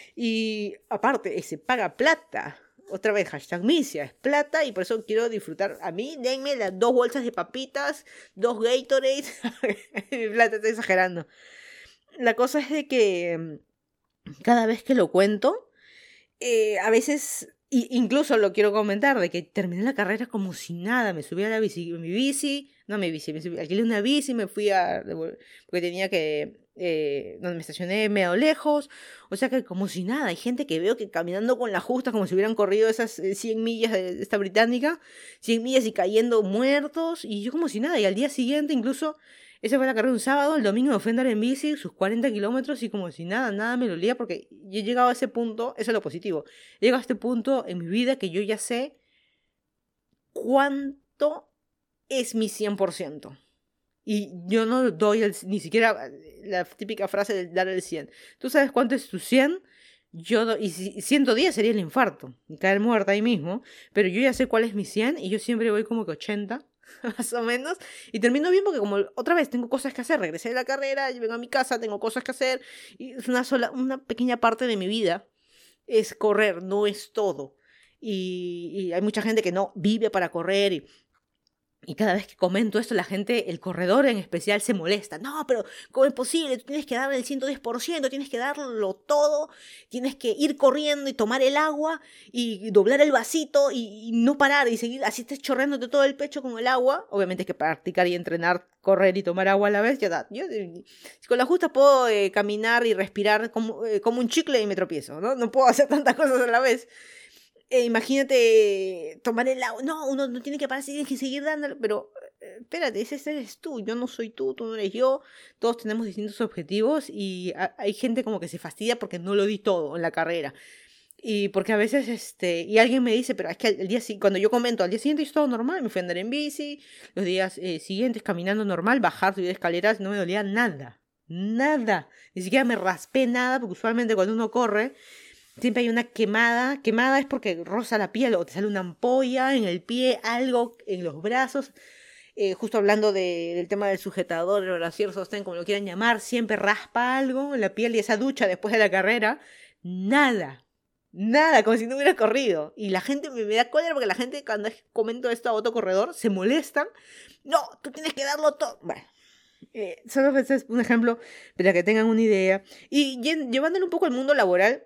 y aparte, se paga plata. Otra vez, hashtag Misia, es plata y por eso quiero disfrutar. A mí, denme las dos bolsas de papitas, dos Gatorades. Plata, estoy exagerando. La cosa es de que cada vez que lo cuento, eh, a veces, y incluso lo quiero comentar, de que terminé la carrera como si nada. Me subí a la bici, mi bici, no mi bici, me subí, alquilé una bici, me fui a, porque tenía que... Eh, donde me estacioné medio lejos, o sea que como si nada, hay gente que veo que caminando con la justa como si hubieran corrido esas cien millas de esta británica, cien millas y cayendo muertos, y yo como si nada, y al día siguiente incluso, esa fue la carrera un sábado, el domingo me fui a andar en bici, sus cuarenta kilómetros, y como si nada, nada me dolía, porque yo he llegado a ese punto, eso es lo positivo, he llegado a este punto en mi vida que yo ya sé cuánto es mi cien por ciento. Y yo no doy el, ni siquiera la típica frase de dar el cien. ¿Tú sabes cuánto es tu cien? Yo do, y si, ciento diez sería el infarto, y caer muerta ahí mismo. Pero yo ya sé cuál es mi cien y yo siempre voy como que ochenta, más o menos. Y termino bien porque como otra vez tengo cosas que hacer. Regresé de la carrera, vengo a mi casa, tengo cosas que hacer. Y es una, sola, una pequeña parte de mi vida. Es correr, no es todo. Y, y hay mucha gente que no vive para correr y... Y cada vez que comento esto, la gente, el corredor en especial, se molesta. No, pero ¿cómo es posible? Tú tienes que darle el ciento diez por ciento, tienes que darlo todo, tienes que ir corriendo y tomar el agua y doblar el vasito y, y no parar y seguir, así estés chorreándote todo el pecho con el agua. Obviamente hay que practicar y entrenar, correr y tomar agua a la vez. Ya da. Yo con la justa puedo eh, caminar y respirar como, eh, como un chicle y me tropiezo, ¿no? No puedo hacer tantas cosas a la vez. Eh, imagínate tomar el agua. No, uno no tiene que parar, tienes que seguir dándolo. Pero eh, espérate, ese eres tú. Yo no soy tú, tú no eres yo. Todos tenemos distintos objetivos. Y a, hay gente como que se fastidia porque no lo di todo en la carrera. Y porque a veces, este, y alguien me dice, pero es que el día cuando yo comento, al día siguiente hice todo normal, me fui a andar en bici, los días eh, siguientes caminando normal, bajar, subir escaleras, no me dolía nada. Nada. Ni siquiera me raspé nada, porque usualmente cuando uno corre, siempre hay una quemada. Quemada es porque roza la piel o te sale una ampolla en el pie, algo en los brazos. Eh, justo hablando de, del tema del sujetador, el brasier, sostén, como lo quieran llamar, siempre raspa algo en la piel y esa ducha después de la carrera. Nada. Nada, como si no hubiera corrido. Y la gente me, me da cólera porque la gente cuando comento esto a otro corredor se molestan. No, tú tienes que darlo todo. Bueno. Eh, solo ese es un ejemplo para que tengan una idea. Y llevándolo un poco al mundo laboral,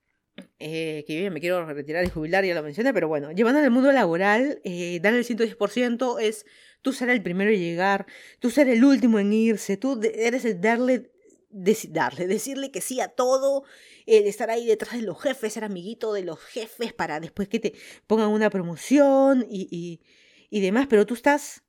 Eh, que yo ya me quiero retirar y jubilar, ya lo mencioné, pero bueno, llevando al mundo laboral, eh, darle el ciento diez por ciento es tú ser el primero en llegar, tú ser el último en irse, tú de, eres el darle, de, darle, decirle que sí a todo, el estar ahí detrás de los jefes, ser amiguito de los jefes para después que te pongan una promoción y, y, y demás, pero tú estás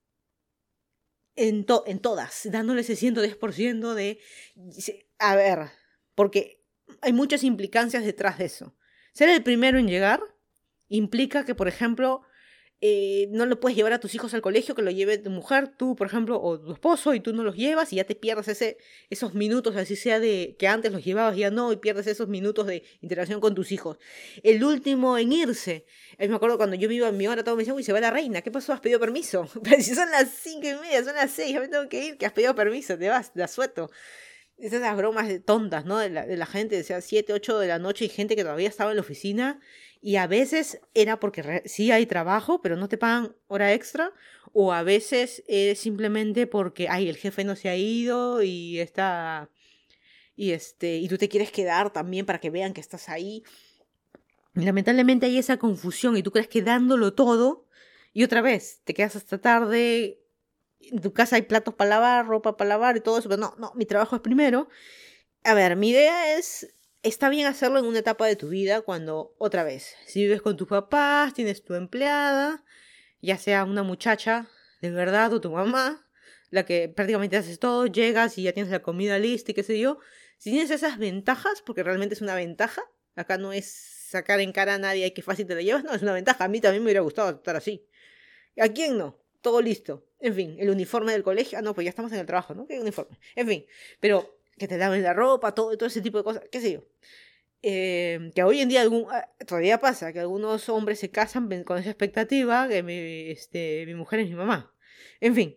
en, to, en todas, dándole ese ciento diez por ciento de, a ver, porque hay muchas implicancias detrás de eso. Ser el primero en llegar implica que, por ejemplo, Eh, no lo puedes llevar a tus hijos al colegio, que lo lleve tu mujer, tú, por ejemplo, o tu esposo, y tú no los llevas y ya te pierdes ese, esos minutos, así sea de que antes los llevabas, ya no, y pierdes esos minutos de interacción con tus hijos. El último en irse. Eh, me acuerdo cuando yo me iba a mi hora, todo me decían, uy, se va la reina, ¿qué pasó? ¿Has pedido permiso? Pero si son las cinco y media, son las seis, ya me tengo que ir, que has pedido permiso, te vas, te asueto. Esas las bromas tontas, ¿no? De la, de la gente, decía siete, ocho de la noche y gente que todavía estaba en la oficina y a veces era porque re- sí hay trabajo, pero no te pagan hora extra, o a veces es simplemente porque, ay, el jefe no se ha ido y está, y este, y tú te quieres quedar también para que vean que estás ahí. Y lamentablemente hay esa confusión y tú crees que dándolo todo, y otra vez, te quedas hasta tarde, en tu casa hay platos para lavar, ropa para lavar y todo eso, pero no, no, mi trabajo es primero. A ver, mi idea es, está bien hacerlo en una etapa de tu vida cuando, otra vez, si vives con tus papás, tienes tu empleada, ya sea una muchacha de verdad o tu mamá, la que prácticamente haces todo, llegas y ya tienes la comida lista y qué sé yo. Si tienes esas ventajas, porque realmente es una ventaja, acá no es sacar en cara a nadie que fácil te la llevas, no, es una ventaja, a mí también me hubiera gustado estar así. ¿A quién no? Todo listo. En fin, el uniforme del colegio. Ah, no, pues ya estamos en el trabajo, ¿no? ¿Qué uniforme? En fin, pero que te laven la ropa, todo, todo ese tipo de cosas, qué sé yo. Eh, que hoy en día algún, ah, todavía pasa que algunos hombres se casan pen- con esa expectativa que mi, este, mi mujer es mi mamá. En fin,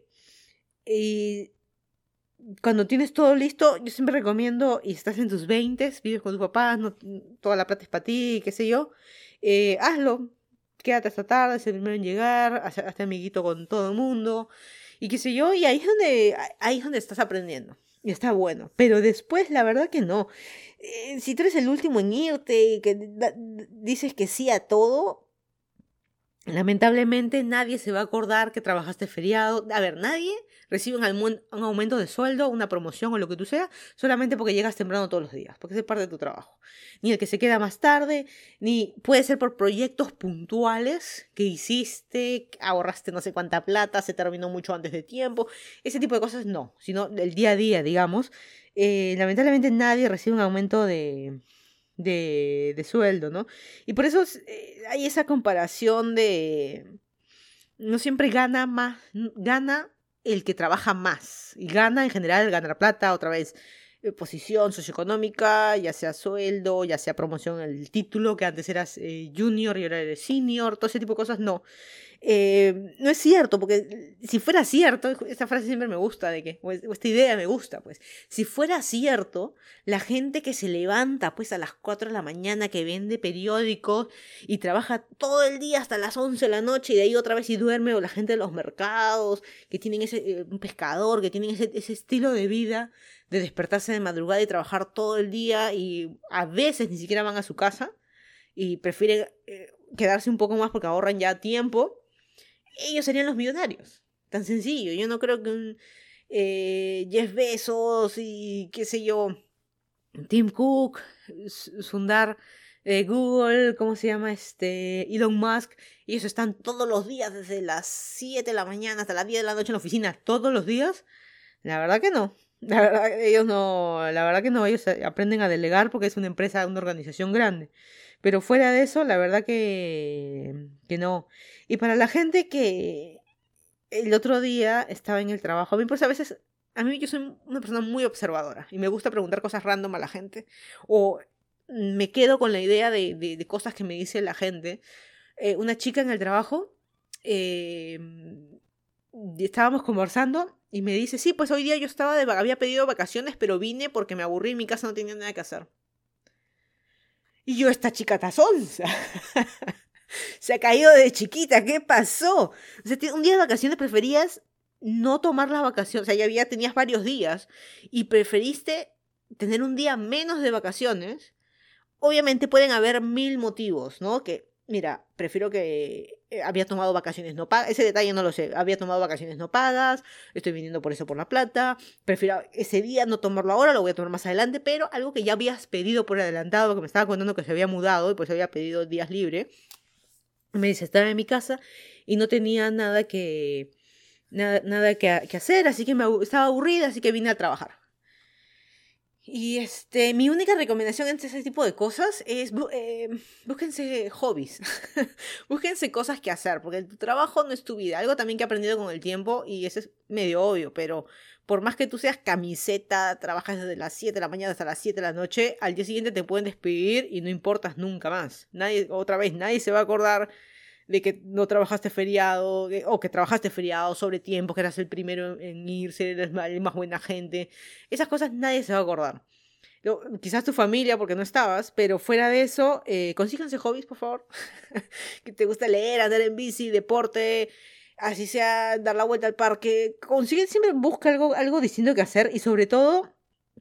y cuando tienes todo listo, yo siempre recomiendo, y estás en tus veintes, vives con tus papás, no, toda la plata es para ti, qué sé yo, eh, hazlo, quédate hasta tarde, es el primero en llegar, haz- hazte amiguito con todo el mundo, y qué sé yo, y ahí es donde, ahí es donde estás aprendiendo, y está bueno, pero después la verdad que no. Eh, si tú eres el último en irte, y que da- dices que sí a todo, lamentablemente nadie se va a acordar que trabajaste feriado. A ver, nadie recibe un, almu- un aumento de sueldo, una promoción o lo que tú sea, solamente porque llegas temprano todos los días, porque es parte de tu trabajo. Ni el que se queda más tarde, ni puede ser por proyectos puntuales que hiciste, ahorraste no sé cuánta plata, se terminó mucho antes de tiempo. Ese tipo de cosas no, sino el día a día, digamos. Eh, lamentablemente nadie recibe un aumento de de, de sueldo, ¿no? Y por eso eh, hay esa comparación de no siempre gana más, gana el que trabaja más. Y gana en general, ganar plata, otra vez, eh, posición socioeconómica, ya sea sueldo, ya sea promoción en el título, que antes eras eh, junior y ahora eres senior, todo ese tipo de cosas, no. Eh, no es cierto, porque si fuera cierto, esta frase siempre me gusta, de que, o esta idea me gusta, pues, si fuera cierto, la gente que se levanta, pues, a las cuatro de la mañana, que vende periódicos y trabaja todo el día hasta las once de la noche y de ahí otra vez y duerme, o la gente de los mercados, que tienen ese, eh, un pescador, que tienen ese, ese estilo de vida, de despertarse de madrugada y trabajar todo el día y a veces ni siquiera van a su casa y prefieren eh, quedarse un poco más porque ahorran ya tiempo, ellos serían los millonarios. Tan sencillo. Yo no creo que un eh, Jeff Bezos y qué sé yo, Tim Cook, S- Sundar, eh, Google, ¿cómo se llama? Este, Elon Musk, ellos están todos los días desde las siete de la mañana hasta las diez de la noche en la oficina, todos los días. La verdad que no. La verdad, ellos no, la verdad que no, ellos eh, aprenden a delegar porque es una empresa, una organización grande. Pero fuera de eso, la verdad que, que no. Y para la gente que el otro día estaba en el trabajo, a mí pues a veces, a mí yo soy una persona muy observadora y me gusta preguntar cosas random a la gente o me quedo con la idea de, de, de cosas que me dice la gente. Eh, una chica en el trabajo, eh, estábamos conversando y me dice, sí, pues hoy día yo estaba de, había pedido vacaciones, pero vine porque me aburrí y en mi casa no tenía nada que hacer. Y yo, esta chica tazonza. Se ha caído de chiquita, ¿qué pasó? O sea, un día de vacaciones preferías no tomar las vacaciones, o sea, ya había, tenías varios días y preferiste tener un día menos de vacaciones. Obviamente pueden haber mil motivos, ¿no? Que, mira, prefiero que eh, había tomado vacaciones no pagas, ese detalle no lo sé, había tomado vacaciones no pagas, estoy viniendo por eso por la plata, prefiero ese día no tomarlo ahora, lo voy a tomar más adelante, pero algo que ya habías pedido por adelantado, que me estaba contando que se había mudado y pues había pedido días libres. Me dice, estaba en mi casa y no tenía nada que, nada, nada que, que hacer, así que me, estaba aburrida, así que vine a trabajar. Y este, mi única recomendación entre ese tipo de cosas es eh, búsquense hobbies, búsquense cosas que hacer, porque tu trabajo no es tu vida, algo también que he aprendido con el tiempo y eso es medio obvio, pero por más que tú seas camiseta, trabajas desde las siete de la mañana hasta las siete de la noche, al día siguiente te pueden despedir y no importas nunca más. Nadie, otra vez, nadie se va a acordar de que no trabajaste feriado, o que trabajaste feriado sobre tiempo, que eras el primero en irse, eres el más buena gente. Esas cosas nadie se va a acordar. Quizás tu familia, porque no estabas, pero fuera de eso, eh, consíganse hobbies, por favor. Que te gusta leer, andar en bici, deporte, así sea dar la vuelta al parque. Consigue, siempre busca algo, algo distinto que hacer y sobre todo,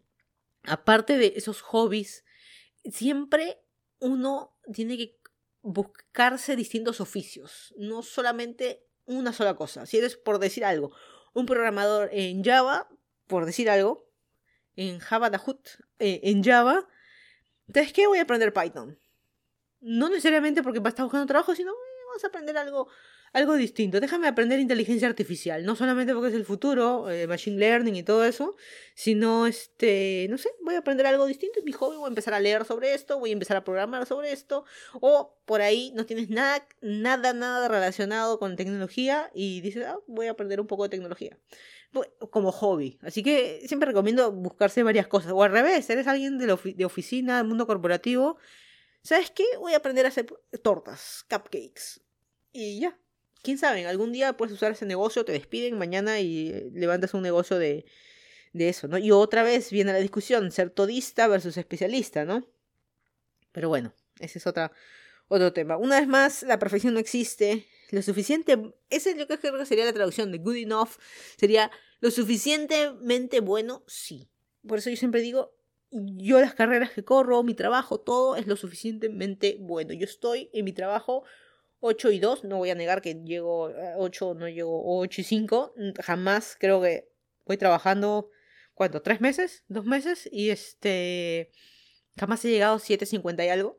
aparte de esos hobbies, siempre uno tiene que buscarse distintos oficios, no solamente una sola cosa. Si eres, por decir algo, un programador en Java, por decir algo, en Java Dahut, eh, en Java, ¿sabes qué? Voy a aprender Python. No necesariamente porque vas a estar buscando trabajo, sino eh, vamos a aprender algo, algo distinto. Déjame aprender inteligencia artificial, no solamente porque es el futuro, eh, machine learning y todo eso, sino, este, no sé, voy a aprender algo distinto, es mi hobby, voy a empezar a leer sobre esto, voy a empezar a programar sobre esto, o por ahí no tienes nada, nada, nada relacionado con tecnología y dices, ah, voy a aprender un poco de tecnología. Como hobby. Así que siempre recomiendo buscarse varias cosas. O al revés, eres alguien de, la ofi- de oficina, del mundo corporativo. ¿Sabes qué? Voy a aprender a hacer tortas, cupcakes. Y ya. Quién sabe, algún día puedes usar ese negocio, te despiden mañana y levantas un negocio de, de eso, ¿no? Y otra vez viene la discusión, ser todista versus especialista, ¿no? Pero bueno, ese es otra, otro tema. Una vez más, la perfección no existe. Lo suficiente, ese yo creo que sería la traducción de good enough, sería lo suficientemente bueno, sí. Por eso yo siempre digo, yo las carreras que corro, mi trabajo, todo es lo suficientemente bueno. Yo estoy en mi trabajo ocho y dos, no voy a negar que llego a ocho, no llego ocho y cinco, jamás creo que voy trabajando, ¿cuánto? ¿Tres meses? ¿Dos meses? Y este... Jamás he llegado a siete cincuenta y algo.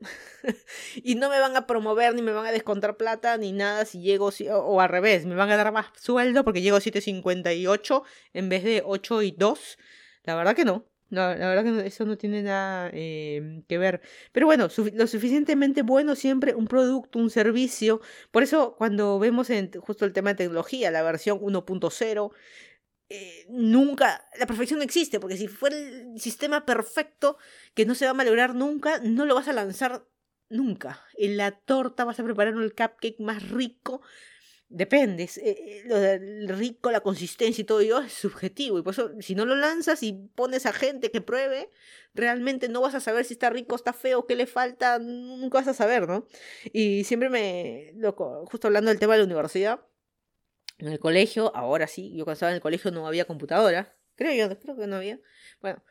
Y no me van a promover, ni me van a descontar plata, ni nada si llego, o, o al revés, me van a dar más sueldo porque llego a siete cincuenta y ocho en vez de ocho y dos. La verdad que no. No, la verdad que no, eso no tiene nada eh, que ver. Pero bueno, su, lo suficientemente bueno siempre, un producto, un servicio. Por eso cuando vemos en justo el tema de tecnología, la versión uno punto cero, eh, nunca, la perfección no existe, porque si fuera el sistema perfecto que no se va a malograr nunca, no lo vas a lanzar nunca. En la torta vas a preparar el cupcake más rico. Depende, eh, lo del rico, la consistencia y todo ello es subjetivo. Y por eso, si no lo lanzas y pones a gente que pruebe, realmente no vas a saber si está rico, está feo, qué le falta, nunca vas a saber, ¿no? Y siempre me, loco, justo hablando del tema de la universidad, en el colegio, ahora sí, yo cuando estaba en el colegio no había computadora, creo yo, creo que no había. Bueno,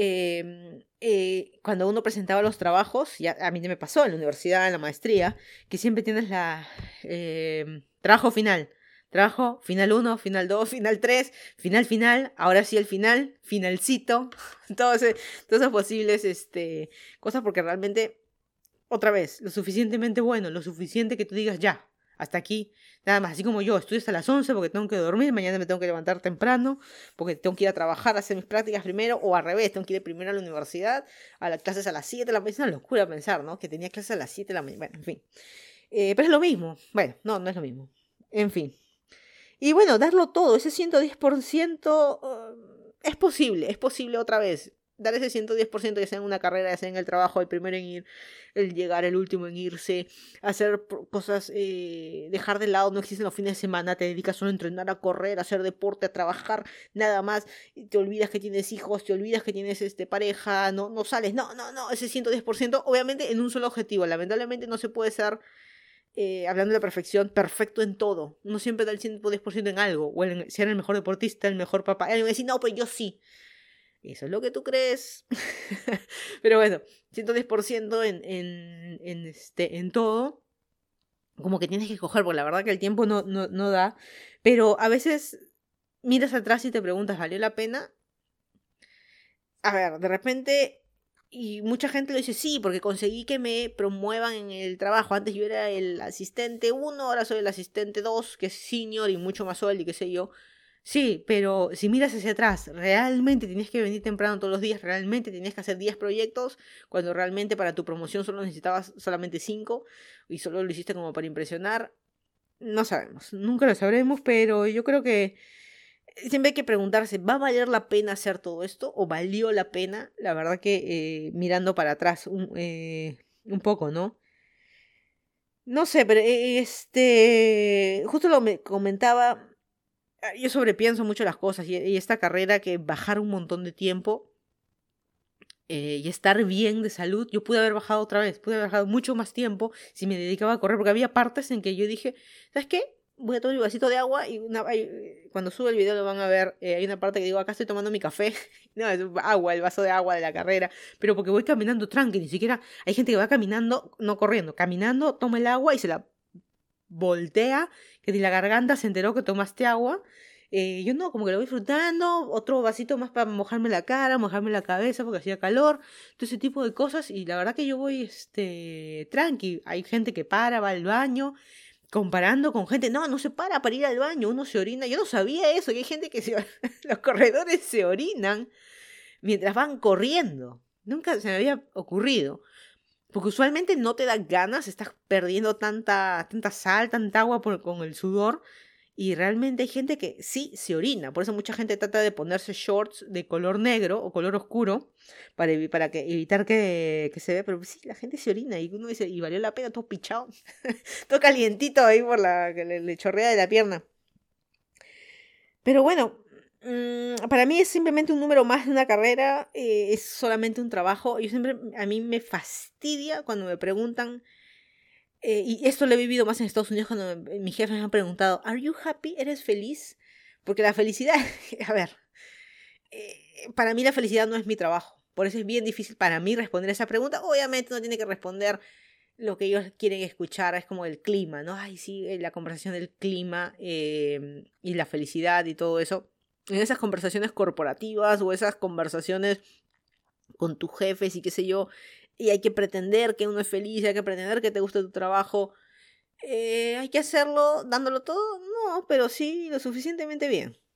eh, eh, cuando uno presentaba los trabajos, ya a mí me pasó en la universidad, en la maestría, que siempre tienes la... Eh, trabajo final. Trabajo final uno, final dos, final tres, final final, ahora sí el final, finalcito, todo ese, todas esas posibles este, cosas porque realmente, otra vez, lo suficientemente bueno, lo suficiente que tú digas ya, hasta aquí, nada más, así como yo, estudio hasta las once porque tengo que dormir, mañana me tengo que levantar temprano, porque tengo que ir a trabajar, a hacer mis prácticas primero, o al revés, tengo que ir primero a la universidad, a las clases a las siete de la mañana, es una locura pensar, ¿no? Que tenía clases a las siete de la mañana, bueno, en fin. Eh, pero es lo mismo, bueno, no, no es lo mismo, en fin. Y bueno, darlo todo, ese ciento diez por ciento uh, es posible, es posible otra vez. Dar ese ciento diez por ciento ya sea en una carrera, ya sea en el trabajo, el primero en ir, el llegar, el último en irse, hacer cosas, eh, dejar de lado, no existen los fines de semana, te dedicas solo a entrenar, a correr, a hacer deporte, a trabajar, nada más, te olvidas que tienes hijos, te olvidas que tienes este, pareja, no, no sales, no, no, no, ese ciento diez por ciento obviamente en un solo objetivo, lamentablemente no se puede ser... Eh, hablando de la perfección, perfecto en todo. Uno siempre da el ciento diez por ciento en algo. O en ser el mejor deportista, el mejor papá. Alguien va a decir, no, pues yo sí. Eso es lo que tú crees. Pero bueno, ciento diez por ciento en, en, en, este, en todo. Como que tienes que coger, porque la verdad que el tiempo no, no, no da. Pero a veces miras atrás y te preguntas, ¿valió la pena? A ver, de repente... Y mucha gente lo dice, sí, porque conseguí que me promuevan en el trabajo. Antes yo era el asistente uno, ahora soy el asistente dos, que es senior y mucho más sueldo y qué sé yo. Sí, pero si miras hacia atrás, realmente tenías que venir temprano todos los días, realmente tenías que hacer diez proyectos, cuando realmente para tu promoción solo necesitabas solamente cinco y solo lo hiciste como para impresionar. No sabemos, nunca lo sabremos, pero yo creo que siempre hay que preguntarse, ¿va a valer la pena hacer todo esto? ¿O valió la pena? La verdad que eh, mirando para atrás un, eh, un poco, ¿no? No sé, pero eh, este, justo lo me comentaba, ah, yo sobrepienso mucho las cosas y, y esta carrera que bajar un montón de tiempo eh, y estar bien de salud, yo pude haber bajado otra vez, pude haber bajado mucho más tiempo si me dedicaba a correr, porque había partes en que yo dije, ¿sabes qué? Voy a tomar mi vasito de agua y una, hay- eh, cuando sube el video lo van a ver, eh, hay una parte que digo, acá estoy tomando mi café, no, es agua, el vaso de agua de la carrera, pero porque voy caminando tranqui, ni siquiera hay gente que va caminando, no corriendo, caminando, toma el agua y se la voltea, que de la garganta se enteró que tomaste agua. Eh, yo no, como que lo voy disfrutando, otro vasito más para mojarme la cara, mojarme la cabeza porque hacía calor, todo ese tipo de cosas y la verdad que yo voy este tranqui, hay gente que para, va al baño, comparando con gente, no, no se para para ir al baño, uno se orina, yo no sabía eso, que hay gente que se, los corredores se orinan mientras van corriendo, nunca se me había ocurrido. Porque usualmente no te da ganas, estás perdiendo tanta, tanta sal, tanta agua por- con el sudor. Y realmente hay gente que sí se orina. Por eso mucha gente trata de ponerse shorts de color negro o color oscuro para, evi- para que, evitar que, que se vea. Pero sí, la gente se orina y uno dice, y valió la pena, todo pichado. Todo calientito ahí por la que le, le chorrea de la pierna. Pero bueno, mm, para mí es simplemente un número más de una carrera, eh, es solamente un trabajo. Yo siempre, a mí me fastidia cuando me preguntan, eh, y esto lo he vivido más en Estados Unidos cuando me- mis jefes me han preguntado, ¿Are you happy? ¿Eres feliz? Porque la felicidad, a ver, eh, para mí la felicidad no es mi trabajo. Por eso es bien difícil para mí responder esa pregunta. Obviamente no tiene que responder lo que ellos quieren escuchar, es como el clima, ¿no? Ay, sí, eh, la conversación del clima eh, y la felicidad y todo eso. En esas conversaciones corporativas o esas conversaciones con tus jefes y qué sé yo, y hay que pretender que uno es feliz, hay que pretender que te guste tu trabajo. Eh, hay que hacerlo dándolo todo, no, pero sí lo suficientemente bien.